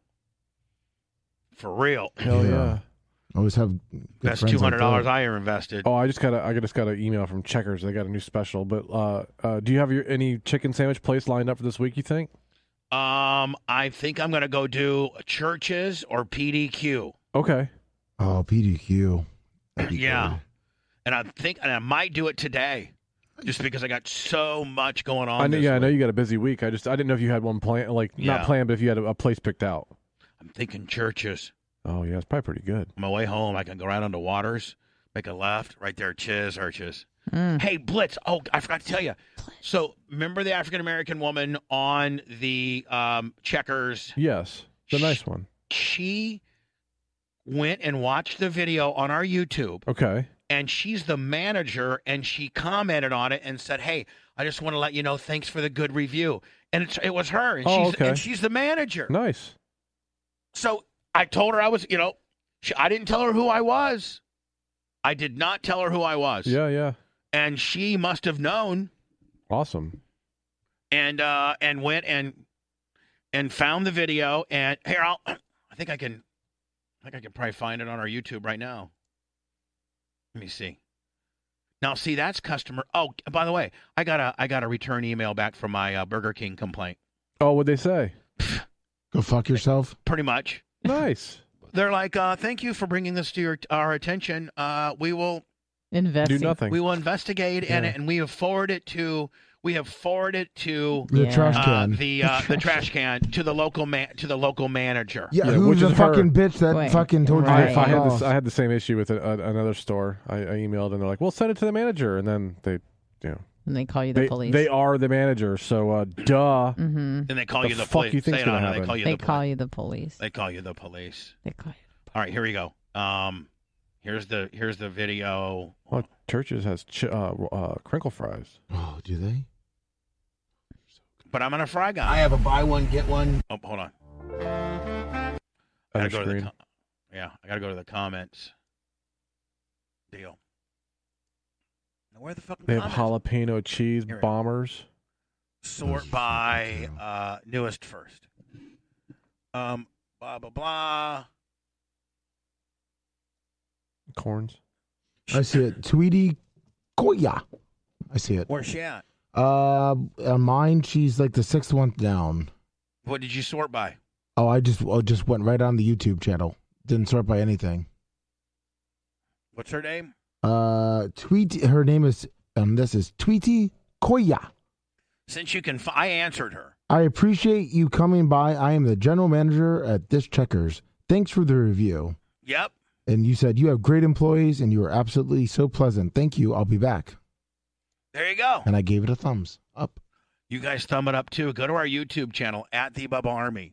For real. Hell Yeah. yeah. Always have good That's friends two like hundred dollars that. I ever invested. Oh, I just got a, I just got an email from Checkers. They got a new special. But uh, uh, do you have your any chicken sandwich place lined up for this week? You think? Um, I think I'm gonna go do Churches or P D Q. Okay. Oh, P D Q. That'd be Yeah. good. And I think, and I might do it today, just because I got so much going on. I know. this Yeah, I know week. you got a busy week. I just I didn't know if you had one plan, like Yeah. not planned, but if you had a, a place picked out. I'm thinking Churches. Oh yeah, it's probably pretty good. On my way home, I can go right onto Waters, make a left, right there, Chiz or Chiz. Mm. Hey, Blitz. Oh, I forgot to tell you. So, remember the African American woman on the um, Checkers? Yes, the nice one. She went and watched the video on our YouTube, Okay. and she's the manager, and she commented on it and said, "Hey, I just want to let you know, thanks for the good review." And it's, it was her, and, Oh, she's, okay. and she's the manager. Nice. So I told her I was, you know, she, I didn't tell her who I was. I did not tell her who I was. Yeah, yeah. And she must have known. Awesome. and uh, and went and and found the video. And here, I'll. I think I can. I think I can probably find it on our YouTube right now. Let me see. Now, see, that's customer. Oh, by the way, I got a I got a return email back from my uh, Burger King complaint. Oh, what'd they say? Go fuck yourself. Pretty much. Nice. They're like, uh, thank you for bringing this to your our attention. Uh, we will investigate. Do nothing. We will investigate, Yeah. and and we have forwarded it to we have forwarded it to The trash uh, can. the uh, the trash can to the local man to the local manager. Yeah, Yeah, who's which the is her. fucking bitch that Wait, fucking told right. you I, to I fuck had off? this. I had the same issue with a, a, another store. I, I emailed and they're like, "We'll send it to the manager," and then they, you know, And they call you the they, police. they are the manager. So, uh, duh. Mm-hmm. And they call The you the fuck police. you think's Say it gonna on, they happen? call you They the call police. you the police. They call you the police. They call you. All right, here we go. Um, here's the here's the video. Well, Churches has ch- uh, uh, crinkle fries. Oh, do they? But I'm gonna fry guy. I have a buy one get one. Oh, hold on. Other Gotta go to the screen. com- yeah, I gotta go to the comments. Deal. Now, where the fuck? They have comments? jalapeno cheese Here it is. bombers. Sort by uh, newest first. Um, blah blah blah. Corns. I see it. Tweety Koya. I see it. Where's she at? Uh, on mine, she's like the sixth one down. What did you sort by? Oh, I just I just went right on the YouTube channel. Didn't sort by anything. What's her name? Uh, Tweety. Her name is um. This is Tweety Koya. Since you can, f- I answered her. I appreciate you coming by. I am the general manager at This Checkers. Thanks for the review. Yep. And you said you have great employees and you are absolutely so pleasant. Thank you. I'll be back. There you go. And I gave it a thumbs up. You guys thumb it up too. Go to our YouTube channel at the Bubba Army,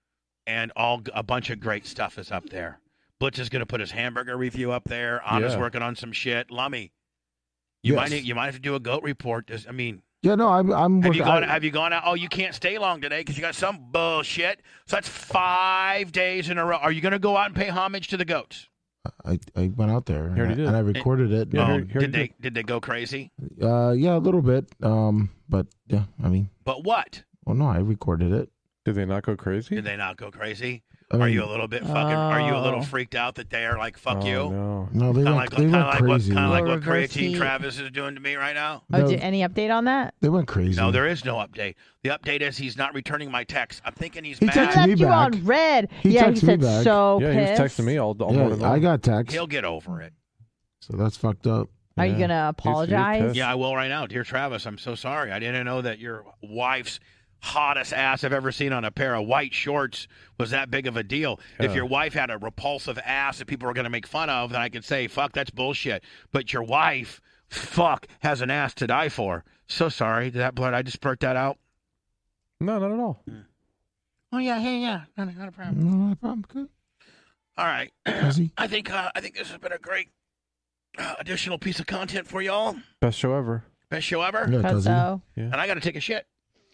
and all a bunch of great stuff is up there. Blitz is going to put his hamburger review up there. Anna's Yeah. working on some shit. Lummy, you Yes. might need, you might have to do a goat report. Does- I mean, Yeah, no, I'm. I'm have you working- gone? I- Have you gone out? Oh, you can't stay long today because you got some bullshit. So that's five days in a row. Are you going to go out and pay homage to the goats? I, I went out there and, already I, did. and I recorded it. Yeah, Oh, here- here did you they go. did they go crazy? Uh, yeah, a little bit. Um, but yeah, I mean, But what? well, no, I recorded it. Did they not go crazy? Did they not go crazy? I Are mean, you a little bit fucking? Are you a little Oh. freaked out that they are like fuck Oh, you? no. No, they Kind of went. like, they kind of went like what, crazy. kind of like Little what reverse Creatine heat. Travis is doing to me right now. Oh, No. did, any update on that? They went crazy. No, there is no update. The update is he's not returning my text. I'm thinking he's He mad. He texted left me you back. on red. He yeah, he texted me said back. so Yeah, he was pissed. texting me all, all Yeah, morning long. I got text. He'll get over it. So that's fucked up. Are you Yeah. gonna He's- he's apologize? pissed. Yeah, I will right now. Dear Travis, I'm so sorry. I didn't know that your wife's hottest ass I've ever seen on a pair of white shorts was that big of a deal. If Yeah. your wife had a repulsive ass that people were going to make fun of, then I could say, fuck, that's bullshit. But your wife, fuck, has an ass to die for. So sorry. Did that blood? I just blurt that out? No, not at all. Oh, yeah, hey, yeah. Not, not a problem. No, no problem. Good. All right. Fuzzy. I think uh, I think this has been a great uh, additional piece of content for y'all. Best show ever. Best show ever. Yeah, Because Fuzzy. so. And I got to take a shit.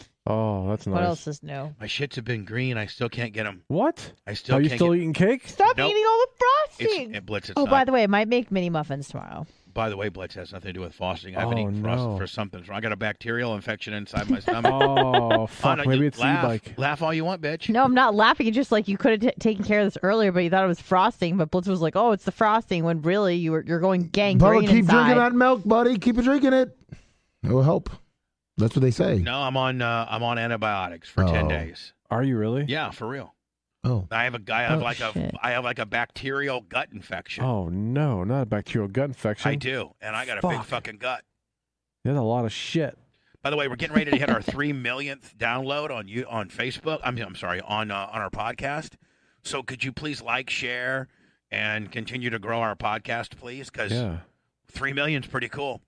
Oh, that's nice. What else is new? My shits have been green. I still can't get them. What? I still Are you can't still get eating cake? Stop Nope. eating all the It's, frosting. it Blitz. It's oh, not. by the way, I might make mini muffins tomorrow. By the way, Blitz has nothing to do with frosting. I haven't Oh, eaten frosting no. for something's wrong. I got a bacterial infection inside my stomach. Oh, fuck. no, Maybe you it's laugh. e-bike. Laugh all you want, bitch. No, I'm not laughing. It's just like you could have t- taken care of this earlier, but you thought it was frosting. But Blitz was like, "Oh, it's the frosting," when really you were you're going gangrene Bubba, keep inside. drinking that milk, buddy. Keep drinking it. It will help. That's what they say. No, I'm on. Uh, I'm on antibiotics for ten Oh. days. Are you really? Yeah, for real. Oh. I have a guy. I have Oh, like shit. a. I have like a bacterial gut infection. Oh, no. Not a bacterial gut infection. I do, and I got a big Fuck. fucking gut. That's a lot of shit. By the way, we're getting ready to hit our three millionth download on you on Facebook. I mean, I'm sorry, on uh, on our podcast. So could you please like, share, and continue to grow our podcast, please? Because Yeah. three million's pretty cool.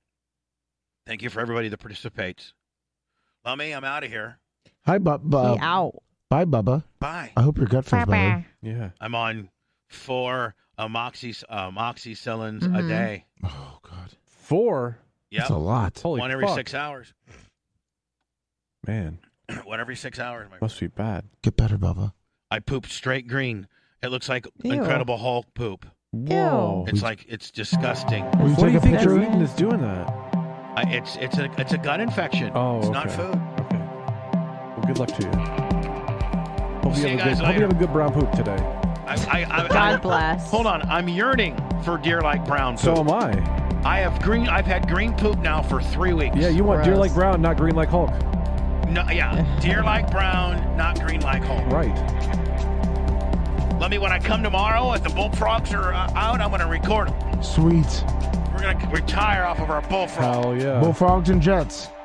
Thank you for everybody that participates. Lummy, I'm out of here. Hi, Bubba. He out. Bye, Bubba. Bye. I hope your gut feels better. Yeah. I'm on four amoxy uh, amoxicillins a Mhm. day. Oh, God. Four? Yep. That's a lot. Holy One every fuck. six hours. Man, One every six hours. My must be bad. Get better, Bubba. I pooped straight green. It looks like Ew. Incredible Hulk poop. Whoa. It's like it's disgusting. Will you What do take you a think picture? you're eating is doing that? I, it's it's a it's a gut infection. Oh, it's okay. not food. Okay. Well, good luck to you. Hope See you you have a guys good. Hope you later. have a good brown poop today. I, I, I, God I, bless. Hold on, I'm yearning for deer like brown poop. So am I. I have green. I've had green poop now for three weeks. Yeah, you want deer like brown, not green like Hulk. No, yeah, deer like brown, not green like Hulk. Right. Let me, when I come tomorrow, if the bullfrogs are uh, out, I'm going to record them. Sweet. We're going to retire off of our bullfrog. Hell yeah. Bullfrogs and Jets.